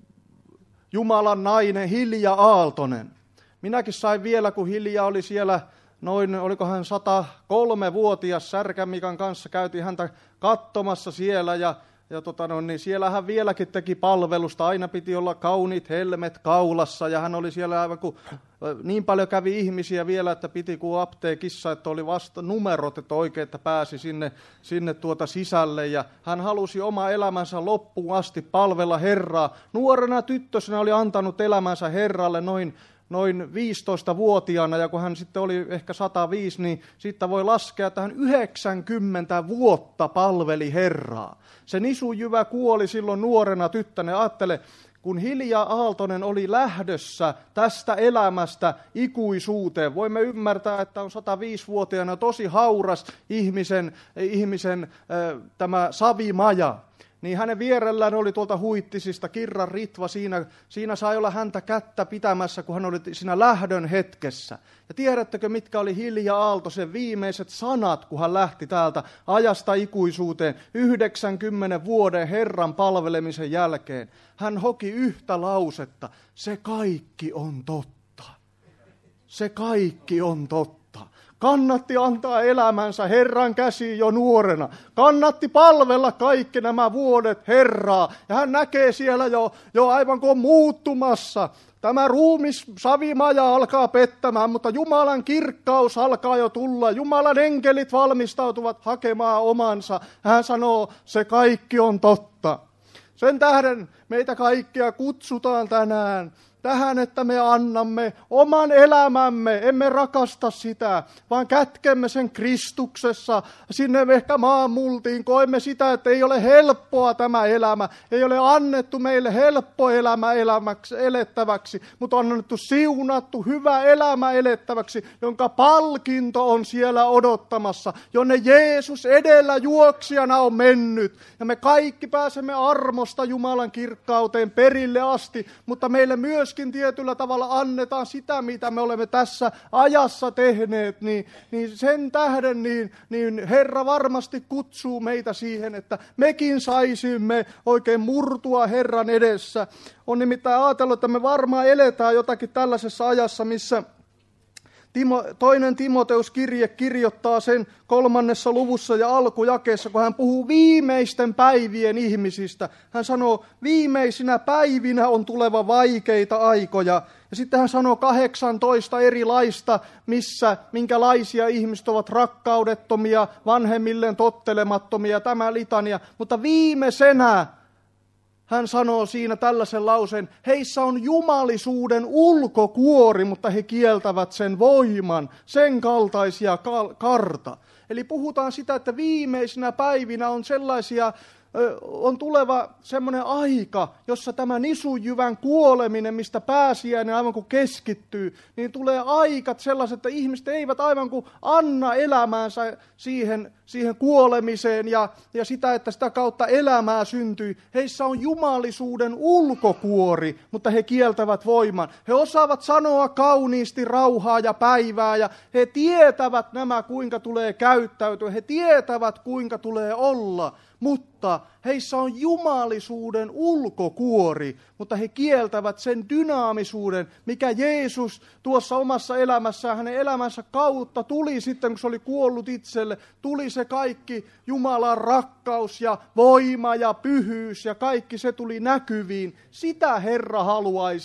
Speaker 1: Jumalan nainen Hilja Aaltonen. Minäkin sain vielä, kun Hilja oli siellä noin, olikohan sata kolme-vuotias Särkämikan kanssa, käytiin häntä katsomassa siellä ja Ja tota no, niin siellä hän vieläkin teki palvelusta, aina piti olla kauniit helmet kaulassa ja hän oli siellä aivan kuin, niin paljon kävi ihmisiä vielä, että piti kuin apteekissa, että oli vasta numerot, että oikein, että pääsi sinne, sinne tuota sisälle ja hän halusi oma elämänsä loppuun asti palvella Herraa. Nuorena tyttösenä oli antanut elämänsä Herralle noin noin viisitoistavuotiaana, ja kun hän sitten oli ehkä sata viisi, niin siitä voi laskea, että hän yhdeksänkymmentä vuotta palveli Herraa. Se nisujyvä kuoli silloin nuorena tyttönä. Ajattele, kun Hilja Aaltonen oli lähdössä tästä elämästä ikuisuuteen. Voimme ymmärtää, että on sataviisivuotiaana tosi hauras ihmisen, ihmisen äh, tämä savimaja. Niin hänen vierellään oli tuolta Huittisista Kirran Ritva, siinä, siinä sai olla häntä kättä pitämässä, kun hän oli siinä lähdön hetkessä. Ja tiedättekö, mitkä oli Hilja Aaltosen viimeiset sanat, kun hän lähti täältä ajasta ikuisuuteen yhdeksänkymmenen vuoden Herran palvelemisen jälkeen? Hän hoki yhtä lausetta, se kaikki on totta. Se kaikki on totta. Kannatti antaa elämänsä Herran käsiin jo nuorena. Kannatti palvella kaikki nämä vuodet Herraa. Ja hän näkee siellä jo, jo aivan kuin muuttumassa. Tämä ruumis savimaja alkaa pettämään, mutta Jumalan kirkkaus alkaa jo tulla. Jumalan enkelit valmistautuvat hakemaan omansa. Hän sanoo, se kaikki on totta. Sen tähden meitä kaikkia kutsutaan tänään tähän, että me annamme oman elämämme, emme rakasta sitä, vaan kätkemme sen Kristuksessa sinne ehkä maan multiin. Koemme sitä, että ei ole helppoa tämä elämä, ei ole annettu meille helppo elämä elämäksi, elettäväksi, mutta on annettu siunattu hyvä elämä elettäväksi, jonka palkinto on siellä odottamassa, jonne Jeesus edellä juoksijana on mennyt. Ja me kaikki pääsemme armosta Jumalan kirkkauteen perille asti, mutta meille myös tietyllä tavalla annetaan sitä, mitä me olemme tässä ajassa tehneet, niin, niin sen tähden niin, niin Herra varmasti kutsuu meitä siihen, että mekin saisimme oikein murtua Herran edessä. On nimittäin ajatellut, että me varmaan eletään jotakin tällaisessa ajassa, missä Timo, toinen Timoteus-kirje kirjoittaa sen kolmannessa luvussa ja alkujakeessa, kun hän puhuu viimeisten päivien ihmisistä. Hän sanoo, viimeisinä päivinä on tuleva vaikeita aikoja. Ja sitten hän sanoo kahdeksantoista erilaista, missä, minkälaisia ihmiset ovat rakkaudettomia, vanhemmilleen tottelemattomia, tämä litania. Mutta viimeisenä hän sanoo siinä tällaisen lauseen, heissä on jumalisuuden ulkokuori, mutta he kieltävät sen voiman, sen kaltaisia karta. Eli puhutaan sitä, että viimeisinä päivinä on sellaisia, on tuleva semmoinen aika, jossa tämä nisujyvän kuoleminen, mistä pääsiäinen aivan kuin keskittyy, niin tulee aikat sellaiset, että ihmiset eivät aivan kuin anna elämäänsä siihen, siihen kuolemiseen ja, ja sitä, että sitä kautta elämää syntyy. Heissä on jumalisuuden ulkokuori, mutta he kieltävät voiman. He osaavat sanoa kauniisti rauhaa ja päivää ja he tietävät nämä, kuinka tulee käyttäytyä. He tietävät, kuinka tulee olla. Mutta heissä on jumalisuuden ulkokuori, mutta he kieltävät sen dynaamisuuden, mikä Jeesus tuossa omassa elämässään, hänen elämänsä kautta tuli sitten, kun se oli kuollut itselle, tuli se kaikki Jumalan rakkaus ja voima ja pyhyys ja kaikki se tuli näkyviin. Sitä Herra haluaisi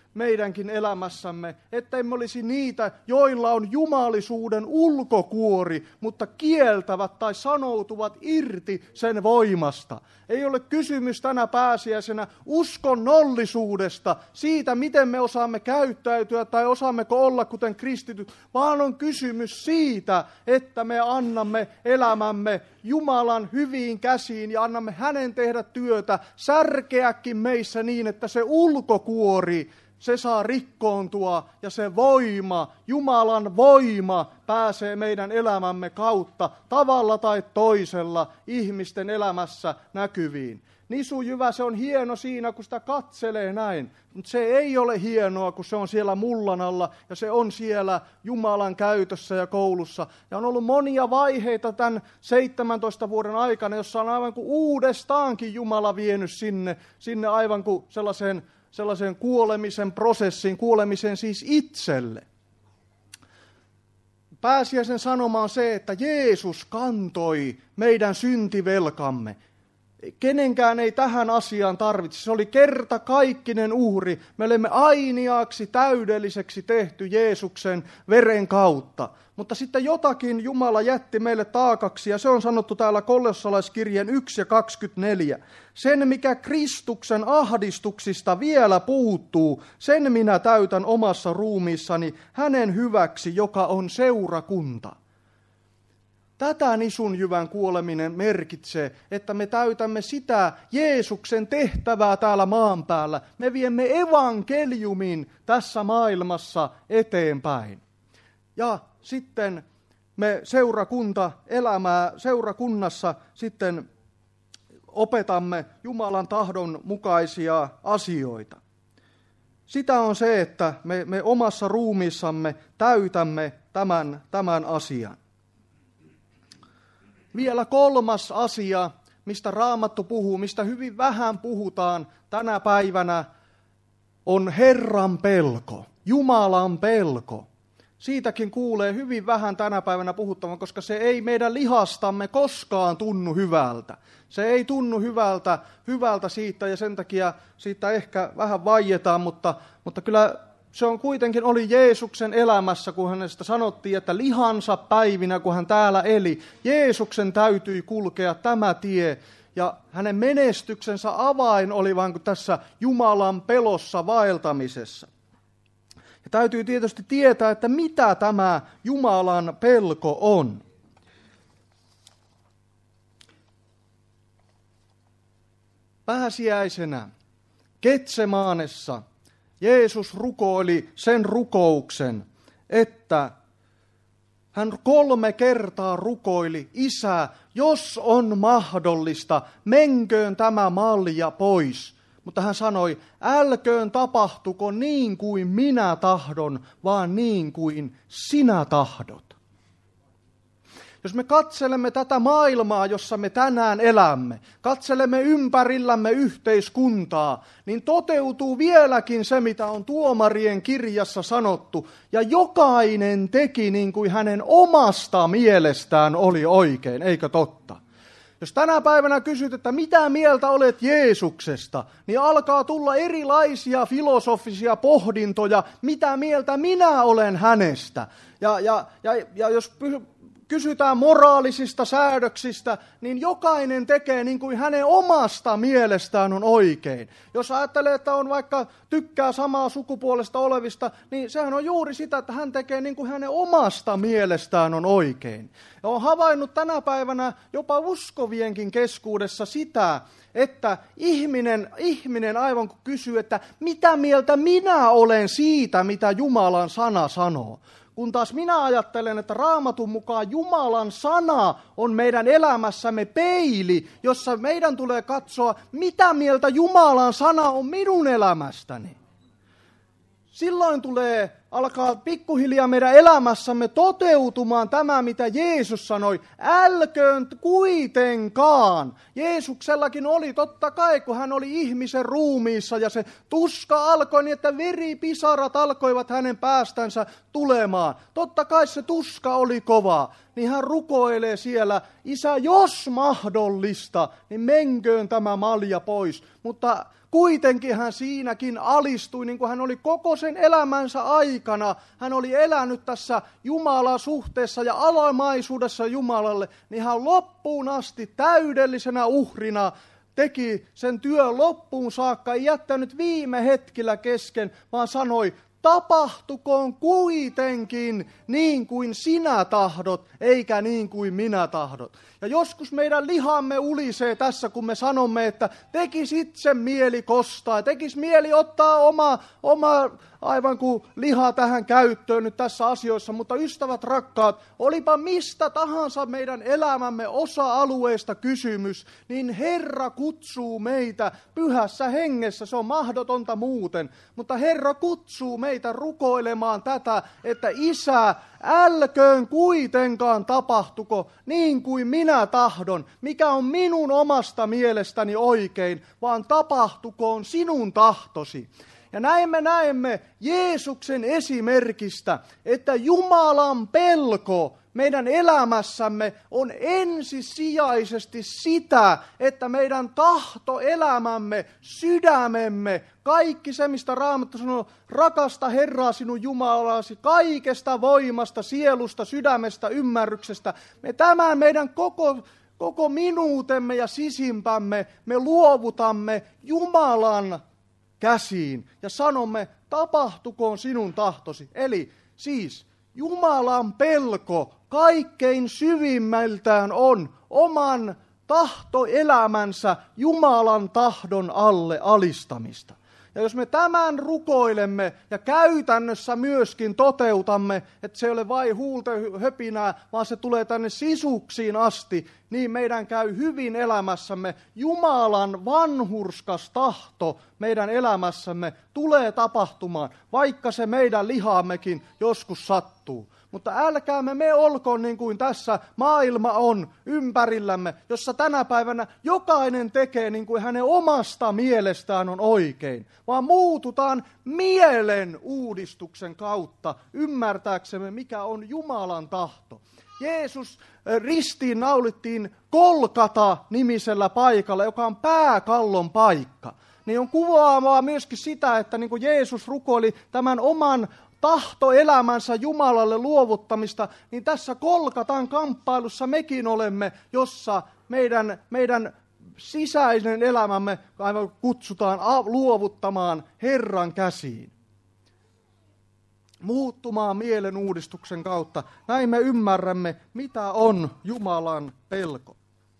Speaker 1: meidänkin elämässämme, että emme olisi niitä, joilla on jumalisuuden ulkokuori, mutta kieltävät tai sanoutuvat irti sen voimasta. Ei ole kysymys tänä pääsiäisenä uskonnollisuudesta, siitä miten me osaamme käyttäytyä tai osaammeko olla kuten kristityt, vaan on kysymys siitä, että me annamme elämämme Jumalan hyviin käsiin ja annamme hänen tehdä työtä, särkeäkin meissä niin, että se ulkokuori, se saa rikkoontua ja se voima, Jumalan voima pääsee meidän elämämme kautta tavalla tai toisella ihmisten elämässä näkyviin. Nisujyvä, se on hieno siinä, kun sitä katselee näin, mutta se ei ole hienoa, kun se on siellä mullan alla ja se on siellä Jumalan käytössä ja koulussa. Ja on ollut monia vaiheita tämän seitsemäntoista vuoden aikana, jossa on aivan kuin uudestaankin Jumala vienyt sinne, sinne aivan kuin sellaiseen sellaisen kuolemisen prosessiin, kuolemisen siis itselle. Pääsiäisen sanoma on se, että Jeesus kantoi meidän syntivelkamme. Kenenkään ei tähän asiaan tarvitse. Se oli kertakaikkinen uhri. Me olemme ainiaaksi täydelliseksi tehty Jeesuksen veren kautta. Mutta sitten jotakin Jumala jätti meille taakaksi, ja se on sanottu täällä Kolossalaiskirjeen yksi ja kaksikymmentäneljä. Sen, mikä Kristuksen ahdistuksista vielä puuttuu, sen minä täytän omassa ruumiissani hänen hyväksi, joka on seurakunta. Tätä nisunjyvän kuoleminen merkitsee, että me täytämme sitä Jeesuksen tehtävää täällä maan päällä. Me viemme evankeliumin tässä maailmassa eteenpäin. Ja sitten me seurakunta elämää, seurakunnassa sitten opetamme Jumalan tahdon mukaisia asioita. Sitä on se, että me, me omassa ruumiissamme täytämme tämän, tämän asian. Vielä kolmas asia, mistä Raamattu puhuu, mistä hyvin vähän puhutaan tänä päivänä, on Herran pelko, Jumalan pelko. Siitäkin kuulee hyvin vähän tänä päivänä puhuttavan, koska se ei meidän lihastamme koskaan tunnu hyvältä. Se ei tunnu hyvältä, hyvältä siitä ja sen takia siitä ehkä vähän vaietaan, mutta, mutta kyllä se on kuitenkin oli Jeesuksen elämässä, kun hänestä sanottiin, että lihansa päivinä, kun hän täällä eli, Jeesuksen täytyi kulkea tämä tie. Ja hänen menestyksensä avain oli vain tässä Jumalan pelossa vaeltamisessa. Ja täytyy tietysti tietää, että mitä tämä Jumalan pelko on. Pääsiäisenä Getsemaanessa Jeesus rukoili sen rukouksen, että hän kolme kertaa rukoili, Isä, jos on mahdollista, menköön tämä malja pois. Mutta hän sanoi, älköön tapahtuko niin kuin minä tahdon, vaan niin kuin sinä tahdot. Jos me katselemme tätä maailmaa, jossa me tänään elämme, katselemme ympärillämme yhteiskuntaa, niin toteutuu vieläkin se, mitä on tuomarien kirjassa sanottu, ja jokainen teki niin kuin hänen omasta mielestään oli oikein, eikö totta? Jos tänä päivänä kysyt, että mitä mieltä olet Jeesuksesta, niin alkaa tulla erilaisia filosofisia pohdintoja, mitä mieltä minä olen hänestä. Ja, ja, ja, ja jos kysytään moraalisista säädöksistä, niin jokainen tekee niin kuin hänen omasta mielestään on oikein. Jos ajattelee, että on vaikka tykkää samaa sukupuolesta olevista, niin sehän on juuri sitä, että hän tekee niin kuin hänen omasta mielestään on oikein. Ja olen havainnut tänä päivänä jopa uskovienkin keskuudessa sitä, että ihminen, ihminen aivan kun kysyy, että mitä mieltä minä olen siitä, mitä Jumalan sana sanoo. Kun taas minä ajattelen, että Raamatun mukaan Jumalan sana on meidän elämässämme peili, jossa meidän tulee katsoa, mitä mieltä Jumalan sana on minun elämästäni. Silloin tulee alkaa pikkuhiljaa meidän elämässämme toteutumaan tämä, mitä Jeesus sanoi. Älköön kuitenkaan. Jeesuksellakin oli totta kai, kun hän oli ihmisen ruumiissa ja se tuska alkoi niin, että veripisarat alkoivat hänen päästänsä tulemaan. Totta kai se tuska oli kovaa. niin hän rukoilee siellä, Isä, jos mahdollista, niin menköön tämä malja pois. Mutta kuitenkin hän siinäkin alistui, niin kuin hän oli koko sen elämänsä aikana. Hän oli elänyt tässä Jumalan suhteessa ja alamaisuudessa Jumalalle, niin hän loppuun asti täydellisenä uhrina teki sen työn loppuun saakka, ei jättänyt viime hetkellä kesken, vaan sanoi, tapahtukoon kuitenkin niin kuin sinä tahdot, eikä niin kuin minä tahdot. Ja joskus meidän lihamme ulisee tässä, kun me sanomme, että tekisi itse mieli kostaa, tekisi mieli ottaa oma, oma aivan kuin liha tähän käyttöön nyt tässä asioissa. Mutta ystävät rakkaat, olipa mistä tahansa meidän elämämme osa-alueesta kysymys, niin Herra kutsuu meitä pyhässä hengessä. Se on mahdotonta muuten, mutta Herra kutsuu meitä rukoilemaan tätä, että Isä, älköön kuitenkaan tapahtuko niin kuin minä tahdon, mikä on minun omasta mielestäni oikein, vaan tapahtukoon sinun tahtosi. Ja näin me näemme Jeesuksen esimerkistä, että Jumalan pelko meidän elämässämme on ensisijaisesti sitä, että meidän tahtoelämämme, sydämemme, kaikki se, mistä Raamattu sanoo, rakasta Herraa sinun Jumalasi, kaikesta voimasta, sielusta, sydämestä, ymmärryksestä. Me tämän meidän koko, koko minuutemme ja sisimpämme me luovutamme Jumalan käsiin ja sanomme, tapahtukoon sinun tahtosi. Eli siis Jumalan pelko kaikkein syvimmältään on oman tahtoelämänsä Jumalan tahdon alle alistamista. Ja jos me tämän rukoilemme ja käytännössä myöskin toteutamme, että se ei ole vain huulta höpinää, vaan se tulee tänne sisuksiin asti, niin meidän käy hyvin elämässämme. Jumalan vanhurskas tahto meidän elämässämme tulee tapahtumaan, vaikka se meidän lihaammekin joskus sattuu. Mutta älkäämme me olkoon niin kuin tässä maailma on ympärillämme, jossa tänä päivänä jokainen tekee niin kuin hänen omasta mielestään on oikein, vaan muututaan mielen uudistuksen kautta ymmärtääksemme, mikä on Jumalan tahto. Jeesus ristiin naulittiin Golgata-nimisellä paikalla, joka on pääkallon paikka. Niin on kuvaavaa myöskin sitä, että niin kuin Jeesus rukoili tämän oman tahtoelämänsä Jumalalle luovuttamista, niin tässä Golgatan kamppailussa mekin olemme, jossa meidän, meidän sisäinen elämämme aivan kutsutaan luovuttamaan Herran käsiin. Muuttumaan mielen uudistuksen kautta. Näin me ymmärrämme, mitä on Jumalan pelko.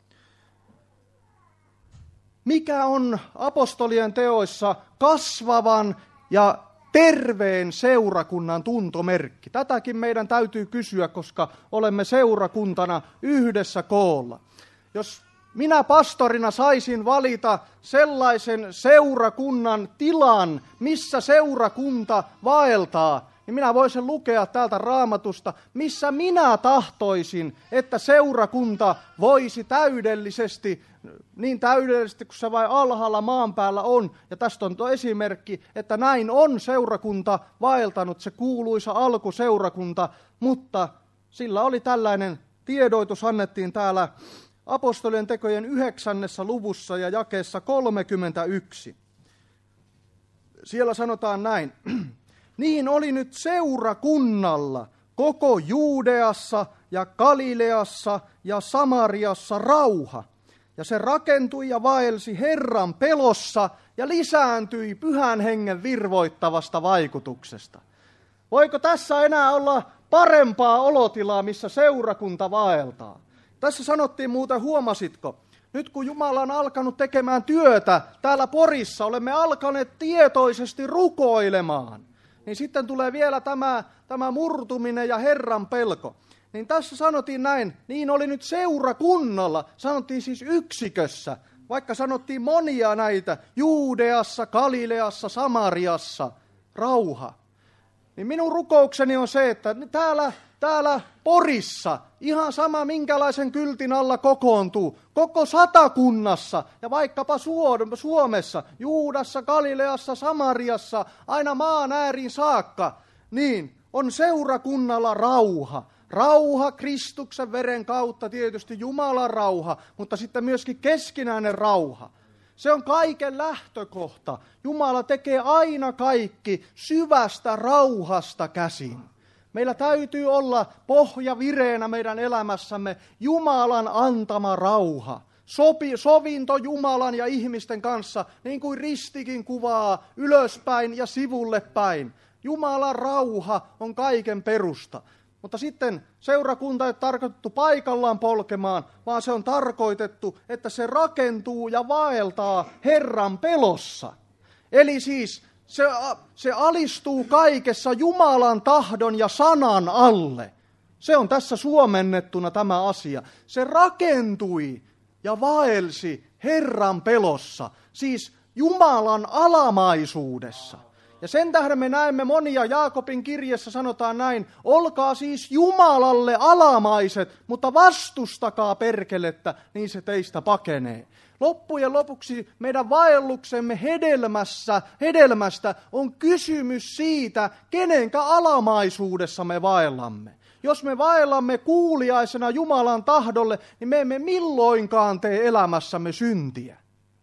Speaker 1: Mikä on apostolien teoissa kasvavan ja terveen seurakunnan tuntomerkki? Tätäkin meidän täytyy kysyä, koska olemme seurakuntana yhdessä koolla. Jos minä pastorina saisin valita sellaisen seurakunnan tilan, missä seurakunta vaeltaa, niin minä voisin lukea täältä Raamatusta, missä minä tahtoisin, että seurakunta voisi täydellisesti, niin täydellisesti kuin se vain alhaalla maan päällä on. Ja tästä on tuo esimerkki, että näin on seurakunta vaeltanut, se kuuluisa alkuseurakunta, mutta sillä oli tällainen tiedoitus, annettiin täällä apostolien tekojen yhdeksännessä luvussa ja jakeessa kolmekymmentäyksi. Siellä sanotaan näin. Niin oli nyt seurakunnalla koko Juudeassa ja Galileassa ja Samariassa rauha. Ja se rakentui ja vaelsi Herran pelossa ja lisääntyi Pyhän Hengen virvoittavasta vaikutuksesta. Voiko tässä enää olla parempaa olotilaa, missä seurakunta vaeltaa? Tässä sanottiin muuten, huomasitko? Nyt kun Jumala on alkanut tekemään työtä täällä Porissa, olemme alkaneet tietoisesti rukoilemaan. Niin sitten tulee vielä tämä, tämä murtuminen ja Herran pelko. Niin tässä sanottiin näin, niin oli nyt seurakunnalla, sanottiin siis yksikössä, vaikka sanottiin monia näitä, Juudeassa, Galileassa, Samariassa, rauha. Niin minun rukoukseni on se, että täällä, täällä Porissa, ihan sama minkälaisen kyltin alla kokoontuu, koko satakunnassa ja vaikkapa Suomessa, Juudassa, Galileassa, Samariassa, aina maan ääriin saakka, niin on seurakunnalla rauha. Rauha Kristuksen veren kautta, tietysti Jumalan rauha, mutta sitten myöskin keskinäinen rauha. Se on kaiken lähtökohta. Jumala tekee aina kaikki syvästä rauhasta käsin. Meillä täytyy olla pohja vireenä meidän elämässämme Jumalan antama rauha. Sopi, sovinto Jumalan ja ihmisten kanssa, niin kuin ristikin kuvaa, ylöspäin ja sivulle päin. Jumalan rauha on kaiken perusta. Mutta sitten seurakunta ei ole tarkoitettu paikallaan polkemaan, vaan se on tarkoitettu, että se rakentuu ja vaeltaa Herran pelossa. Eli siis se, se alistuu kaikessa Jumalan tahdon ja sanan alle. Se on tässä suomennettuna tämä asia. Se rakentui ja vaelsi Herran pelossa, siis Jumalan alamaisuudessa. Ja sen tähden me näemme monia, Jaakobin kirjassa sanotaan näin, olkaa siis Jumalalle alamaiset, mutta vastustakaa perkelettä, niin se teistä pakenee. Loppujen lopuksi meidän vaelluksemme hedelmässä, hedelmästä on kysymys siitä, kenenkä alamaisuudessa me vaellamme. Jos me vaellamme kuuliaisena Jumalan tahdolle, niin me emme milloinkaan tee elämässämme syntiä.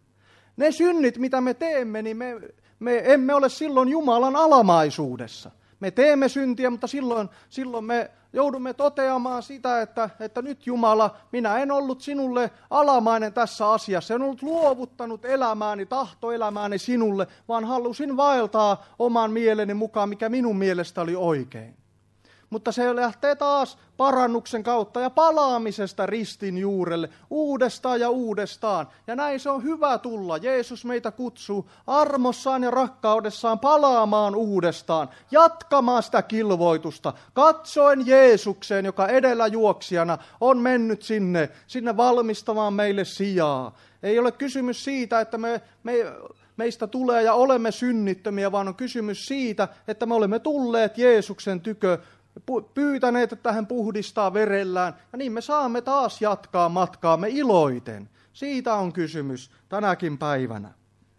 Speaker 1: Ne synnit, mitä me teemme, niin me, me emme ole silloin Jumalan alamaisuudessa. Me teemme syntiä, mutta silloin, silloin me joudumme toteamaan sitä, että, että nyt Jumala, minä en ollut sinulle alamainen tässä asiassa. En ollut luovuttanut elämääni, tahtoelämääni sinulle, vaan halusin vaeltaa oman mieleni mukaan, mikä minun mielestä oli oikein. Mutta se lähtee taas parannuksen kautta ja palaamisesta ristin juurelle uudestaan ja uudestaan. Ja näin se on hyvä tulla. Jeesus meitä kutsuu armossaan ja rakkaudessaan palaamaan uudestaan, jatkamaan sitä kilvoitusta, katsoen Jeesukseen, joka edellä juoksijana on mennyt sinne, sinne valmistamaan meille sijaa. Ei ole kysymys siitä, että me... me Meistä tulee ja olemme synnittömiä, vaan on kysymys siitä, että me olemme tulleet Jeesuksen tykö, pyytäneet, että hän puhdistaa verellään, ja niin me saamme taas jatkaa matkaamme iloiten. Siitä on kysymys tänäkin päivänä.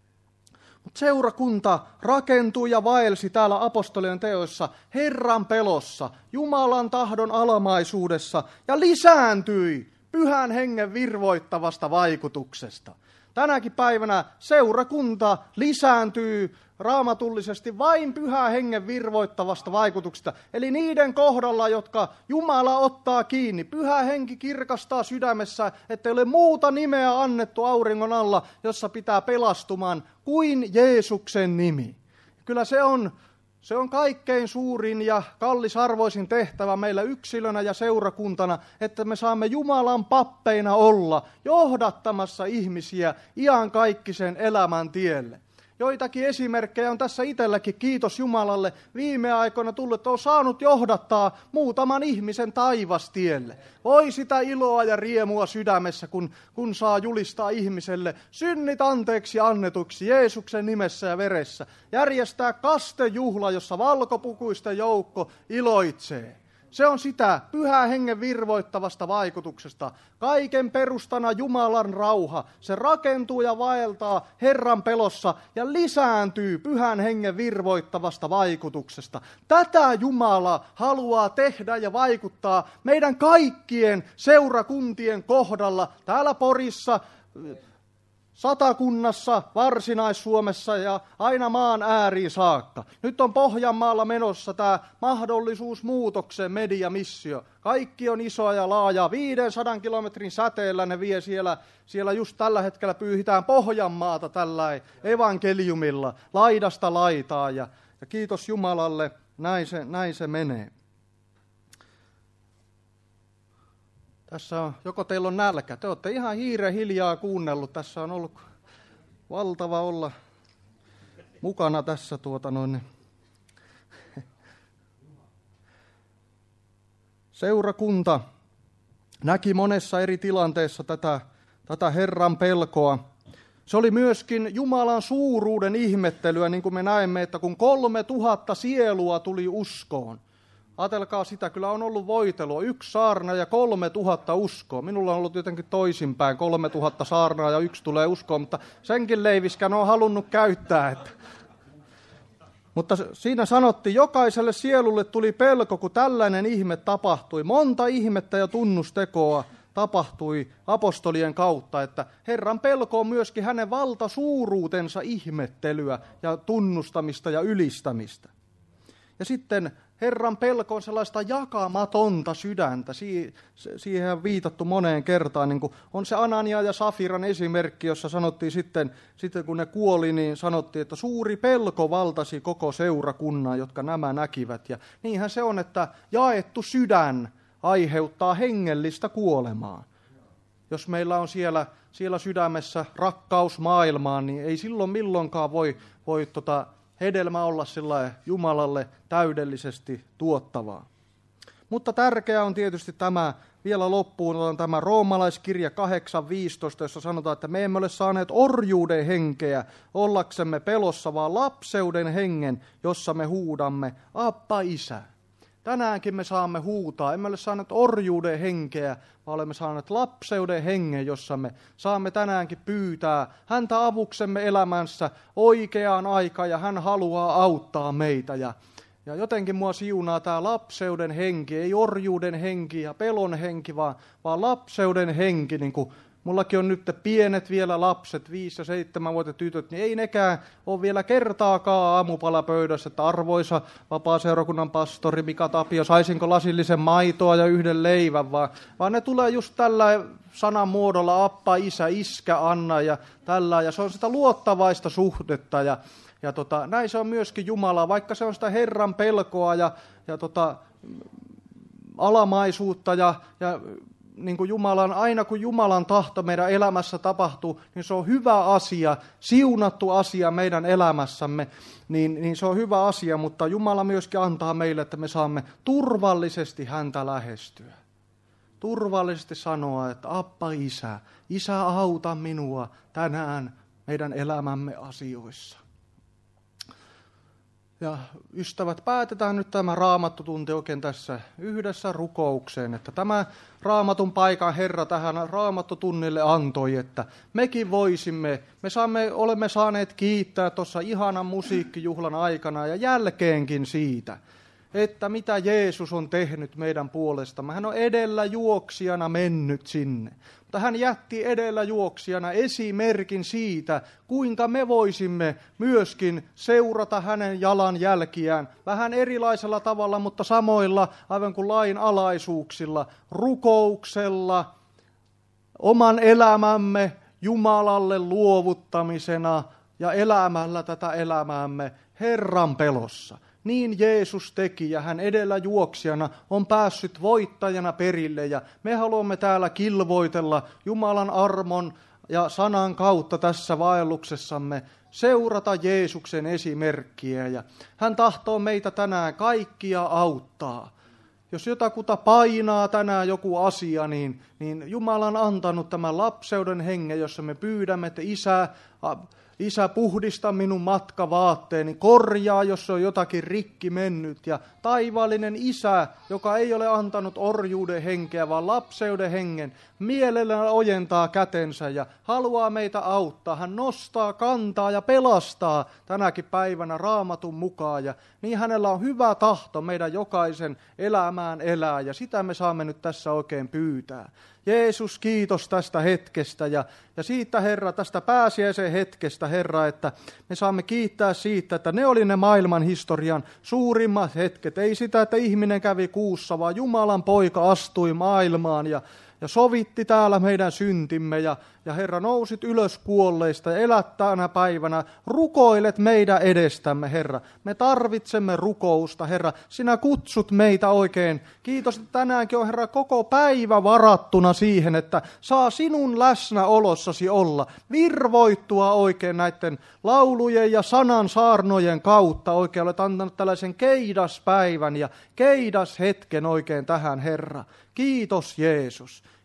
Speaker 1: Mutta seurakunta rakentui ja vaelsi täällä apostolien teoissa Herran pelossa, Jumalan tahdon alamaisuudessa, ja lisääntyi Pyhän Hengen virvoittavasta vaikutuksesta. Tänäkin päivänä seurakunta lisääntyy raamatullisesti vain Pyhän Hengen virvoittavasta vaikutuksesta. Eli niiden kohdalla, jotka Jumala ottaa kiinni. Pyhä Henki kirkastaa sydämessä, ettei ole muuta nimeä annettu auringon alla, jossa pitää pelastumaan kuin Jeesuksen nimi. Kyllä se on, se on kaikkein suurin ja kallisarvoisin tehtävä meillä yksilönä ja seurakuntana, että me saamme Jumalan pappeina olla johdattamassa ihmisiä iankaikkisen elämän tielle. Joitakin esimerkkejä on tässä itselläkin, kiitos Jumalalle, viime aikoina tullut, että on saanut johdattaa muutaman ihmisen taivastielle. Voi sitä iloa ja riemua sydämessä, kun, kun saa julistaa ihmiselle synnit anteeksi annetuksi Jeesuksen nimessä ja veressä. Järjestää kastejuhla, jossa valkopukuisten joukko iloitsee. Se on sitä Pyhän Hengen virvoittavasta vaikutuksesta. Kaiken perustana Jumalan rauha. Se rakentuu ja vaeltaa Herran pelossa ja lisääntyy Pyhän Hengen virvoittavasta vaikutuksesta. Tätä Jumala haluaa tehdä ja vaikuttaa meidän kaikkien seurakuntien kohdalla. Täällä Porissa, Satakunnassa, Varsinais-Suomessa ja aina maan ääriin saakka. Nyt on Pohjanmaalla menossa tämä mahdollisuus muutokseen mediamissio. Kaikki on isoa ja laajaa. viisisataa kilometrin säteellä ne vie siellä, siellä just tällä hetkellä pyyhitään Pohjanmaata tällä evankeliumilla, laidasta laitaa. Ja, ja kiitos Jumalalle, näin se, näin se menee. Tässä on, joko teillä on nälkä, te olette ihan hiiren hiljaa kuunnellut, tässä on ollut valtava olla mukana tässä tuota noin. Seurakunta näki monessa eri tilanteessa tätä, tätä Herran pelkoa. Se oli myöskin Jumalan suuruuden ihmettelyä, niin kuin me näemme, että kun kolme tuhatta sielua tuli uskoon. Ajatelkaa sitä, kyllä on ollut voitelua. Yksi saarna ja kolme tuhatta uskoa. Minulla on ollut jotenkin toisinpäin, kolme tuhatta saarnaa ja yksi tulee uskoon, mutta senkin leiviskään on halunnut käyttää. Että. Mutta siinä sanottiin, jokaiselle sielulle tuli pelko, kun tällainen ihme tapahtui. Monta ihmettä ja tunnustekoa tapahtui apostolien kautta, että Herran pelko on myöskin hänen valtasuuruutensa ihmettelyä ja tunnustamista ja ylistämistä. Ja sitten Herran pelko on sellaista jakamatonta sydäntä. Siihen on viitattu moneen kertaan. Niin kuin on se Anania ja Safiran esimerkki, jossa sanottiin sitten, sitten, kun ne kuoli, niin sanottiin, että suuri pelko valtasi koko seurakunnan, jotka nämä näkivät. Ja niinhän se on, että jaettu sydän aiheuttaa hengellistä kuolemaa. Jos meillä on siellä, siellä sydämessä rakkaus maailmaan, niin ei silloin milloinkaan voi, voi tota, hedelmä olla sillä Jumalalle täydellisesti tuottavaa. Mutta tärkeää on tietysti tämä, vielä loppuun on tämä roomalaiskirja kahdeksan viisitoista, jossa sanotaan, että me emme ole saaneet orjuuden henkeä ollaksemme pelossa, vaan lapseuden hengen, jossa me huudamme, Appa Isä. Tänäänkin me saamme huutaa, emme ole saaneet orjuuden henkeä, vaan olemme saaneet lapseuden hengen, jossa me saamme tänäänkin pyytää häntä avuksemme elämässä oikeaan aikaan, ja hän haluaa auttaa meitä. Ja, ja jotenkin mua siunaa tämä lapseuden henki, ei orjuuden henki ja pelon henki, vaan, vaan lapseuden henki, niin kuin mullakin on nyt pienet vielä lapset, viisi- ja seitsemänvuotiaat tytöt, niin ei nekään ole vielä kertaakaan aamupalapöydässä, että arvoisa vapaaseurakunnan pastori Mika Tapio, saisinko lasillisen maitoa ja yhden leivän, vaan, vaan ne tulee just tällä sanamuodolla, Appa, Isä, Iskä, Anna ja tällä, ja se on sitä luottavaista suhdetta, ja, ja tota, näin se on myöskin Jumala, vaikka se on sitä Herran pelkoa ja, ja tota, alamaisuutta ja, ja niin kuin Jumalan, aina kun Jumalan tahto meidän elämässä tapahtuu, niin se on hyvä asia, siunattu asia meidän elämässämme, niin, niin se on hyvä asia, mutta Jumala myöskin antaa meille, että me saamme turvallisesti häntä lähestyä. Turvallisesti sanoa, että Appa Isä, Isä auta minua tänään meidän elämämme asioissa. Ja ystävät, päätetään nyt tämä raamattutunti oikein tässä yhdessä rukoukseen, että tämä raamatun paikan Herra tähän raamattutunnille antoi, että mekin voisimme, me saamme, olemme saaneet kiittää tuossa ihanan musiikkijuhlan aikana ja jälkeenkin siitä, että mitä Jeesus on tehnyt meidän puolestamme. Hän on edellä juoksijana mennyt sinne. Mutta hän jätti edellä juoksijana esimerkin siitä, kuinka me voisimme myöskin seurata hänen jalanjälkiään vähän erilaisella tavalla, mutta samoilla, aivan kuin lain alaisuuksilla, rukouksella, oman elämämme Jumalalle luovuttamisena ja elämällä tätä elämäämme Herran pelossa. Niin Jeesus teki, ja hän edellä juoksijana on päässyt voittajana perille, ja me haluamme täällä kilvoitella Jumalan armon ja sanan kautta tässä vaelluksessamme, seurata Jeesuksen esimerkkiä, ja hän tahtoo meitä tänään kaikkia auttaa. Jos jotakuta painaa tänään joku asia, niin, niin Jumala on antanut tämän lapseuden hengen, jossa me pyydämme, että Isä, Isä, puhdista minun matkavaatteeni, korjaa, jos on jotakin rikki mennyt. Ja taivaallinen Isä, joka ei ole antanut orjuuden henkeä, vaan lapseuden hengen, mielellään ojentaa kätensä ja haluaa meitä auttaa. Hän nostaa, kantaa ja pelastaa tänäkin päivänä Raamatun mukaan. Ja niin hänellä on hyvä tahto meidän jokaisen elämään elää, ja sitä me saamme nyt tässä oikein pyytää. Jeesus, kiitos tästä hetkestä ja, ja siitä, Herra, tästä pääsiäisen hetkestä, Herra, että me saamme kiittää siitä, että ne oli ne maailman historian suurimmat hetket. Ei sitä, että ihminen kävi kuussa, vaan Jumalan poika astui maailmaan ja, ja sovitti täällä meidän syntimme. Ja, ja Herra, nousit ylös kuolleista ja elät tänä päivänä. Rukoilet meidän edestämme, Herra. Me tarvitsemme rukousta, Herra. Sinä kutsut meitä oikein. Kiitos, että tänäänkin on, Herra, koko päivä varattuna siihen, että saa sinun läsnäolossasi olla. Virvoittua oikein näiden laulujen ja sanan saarnojen kautta. Oikein olet antanut tällaisen keidaspäivän ja keidashetken oikein tähän, Herra. Kiitos, Jeesus.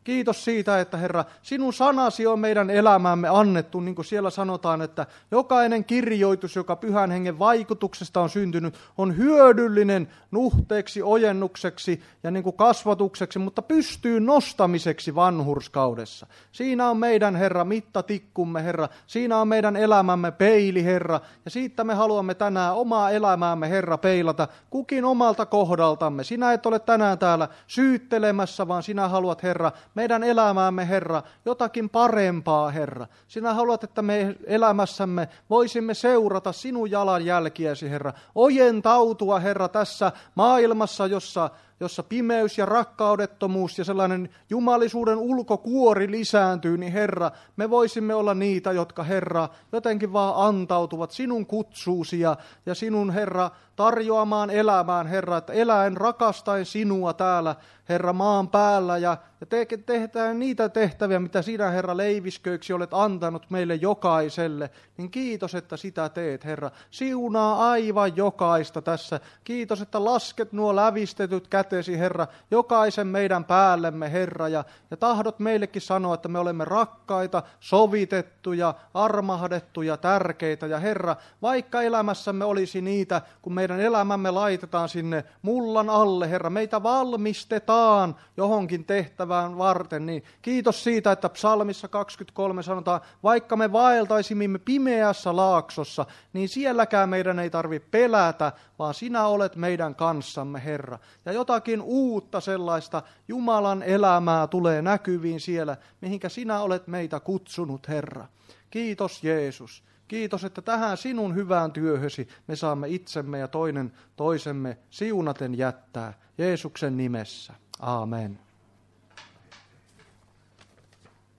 Speaker 1: Kiitos siitä, että Herra, sinun sanasi on meidän elämäämme annettu, niin kuin siellä sanotaan, että jokainen kirjoitus, joka Pyhän Hengen vaikutuksesta on syntynyt, on hyödyllinen nuhteeksi, ojennukseksi ja niin kuin kasvatukseksi, mutta pystyy nostamiseksi vanhurskaudessa. Siinä on meidän, Herra, mittatikkumme, Herra. Siinä on meidän elämämme peili, Herra. Ja siitä me haluamme tänään omaa elämäämme, Herra, peilata kukin omalta kohdaltamme. Sinä et ole tänään täällä syyttelemässä, vaan sinä haluat, Herra, meidän elämäämme, Herra, jotakin parempaa, Herra. Sinä haluat, että me elämässämme voisimme seurata sinun jalanjälkiäsi, Herra. Ojentautua, Herra, tässä maailmassa, jossa jossa pimeys ja rakkaudettomuus ja sellainen jumalisuuden ulkokuori lisääntyy, niin Herra, me voisimme olla niitä, jotka, Herra, jotenkin vaan antautuvat sinun kutsuusi ja, ja sinun, Herra, tarjoamaan elämään, Herra, että eläen rakastaen sinua täällä, Herra, maan päällä ja, ja te, tehdään niitä tehtäviä, mitä sinä, Herra, leivisköiksi olet antanut meille jokaiselle, niin kiitos, että sitä teet, Herra. Siunaa aivan jokaista tässä. Kiitos, että lasket nuo lävistetyt kätesi, Herra, jokaisen meidän päällemme, Herra, ja, ja tahdot meillekin sanoa, että me olemme rakkaita, sovitettuja, armahdettuja, tärkeitä, ja Herra, vaikka elämässämme olisi niitä, kun meidän elämämme laitetaan sinne mullan alle, Herra, meitä valmistetaan johonkin tehtävään varten, niin kiitos siitä, että psalmissa kaksikymmentäkolme sanotaan, vaikka me vaeltaisimme pimeässä laaksossa, niin sielläkään meidän ei tarvitse pelätä, vaan sinä olet meidän kanssamme, Herra. Ja jotakin uutta sellaista Jumalan elämää tulee näkyviin siellä, mihinkä sinä olet meitä kutsunut, Herra. Kiitos Jeesus. Kiitos, että tähän sinun hyvään työhösi me saamme itsemme ja toinen toisemme siunaten jättää. Jeesuksen nimessä. Aamen.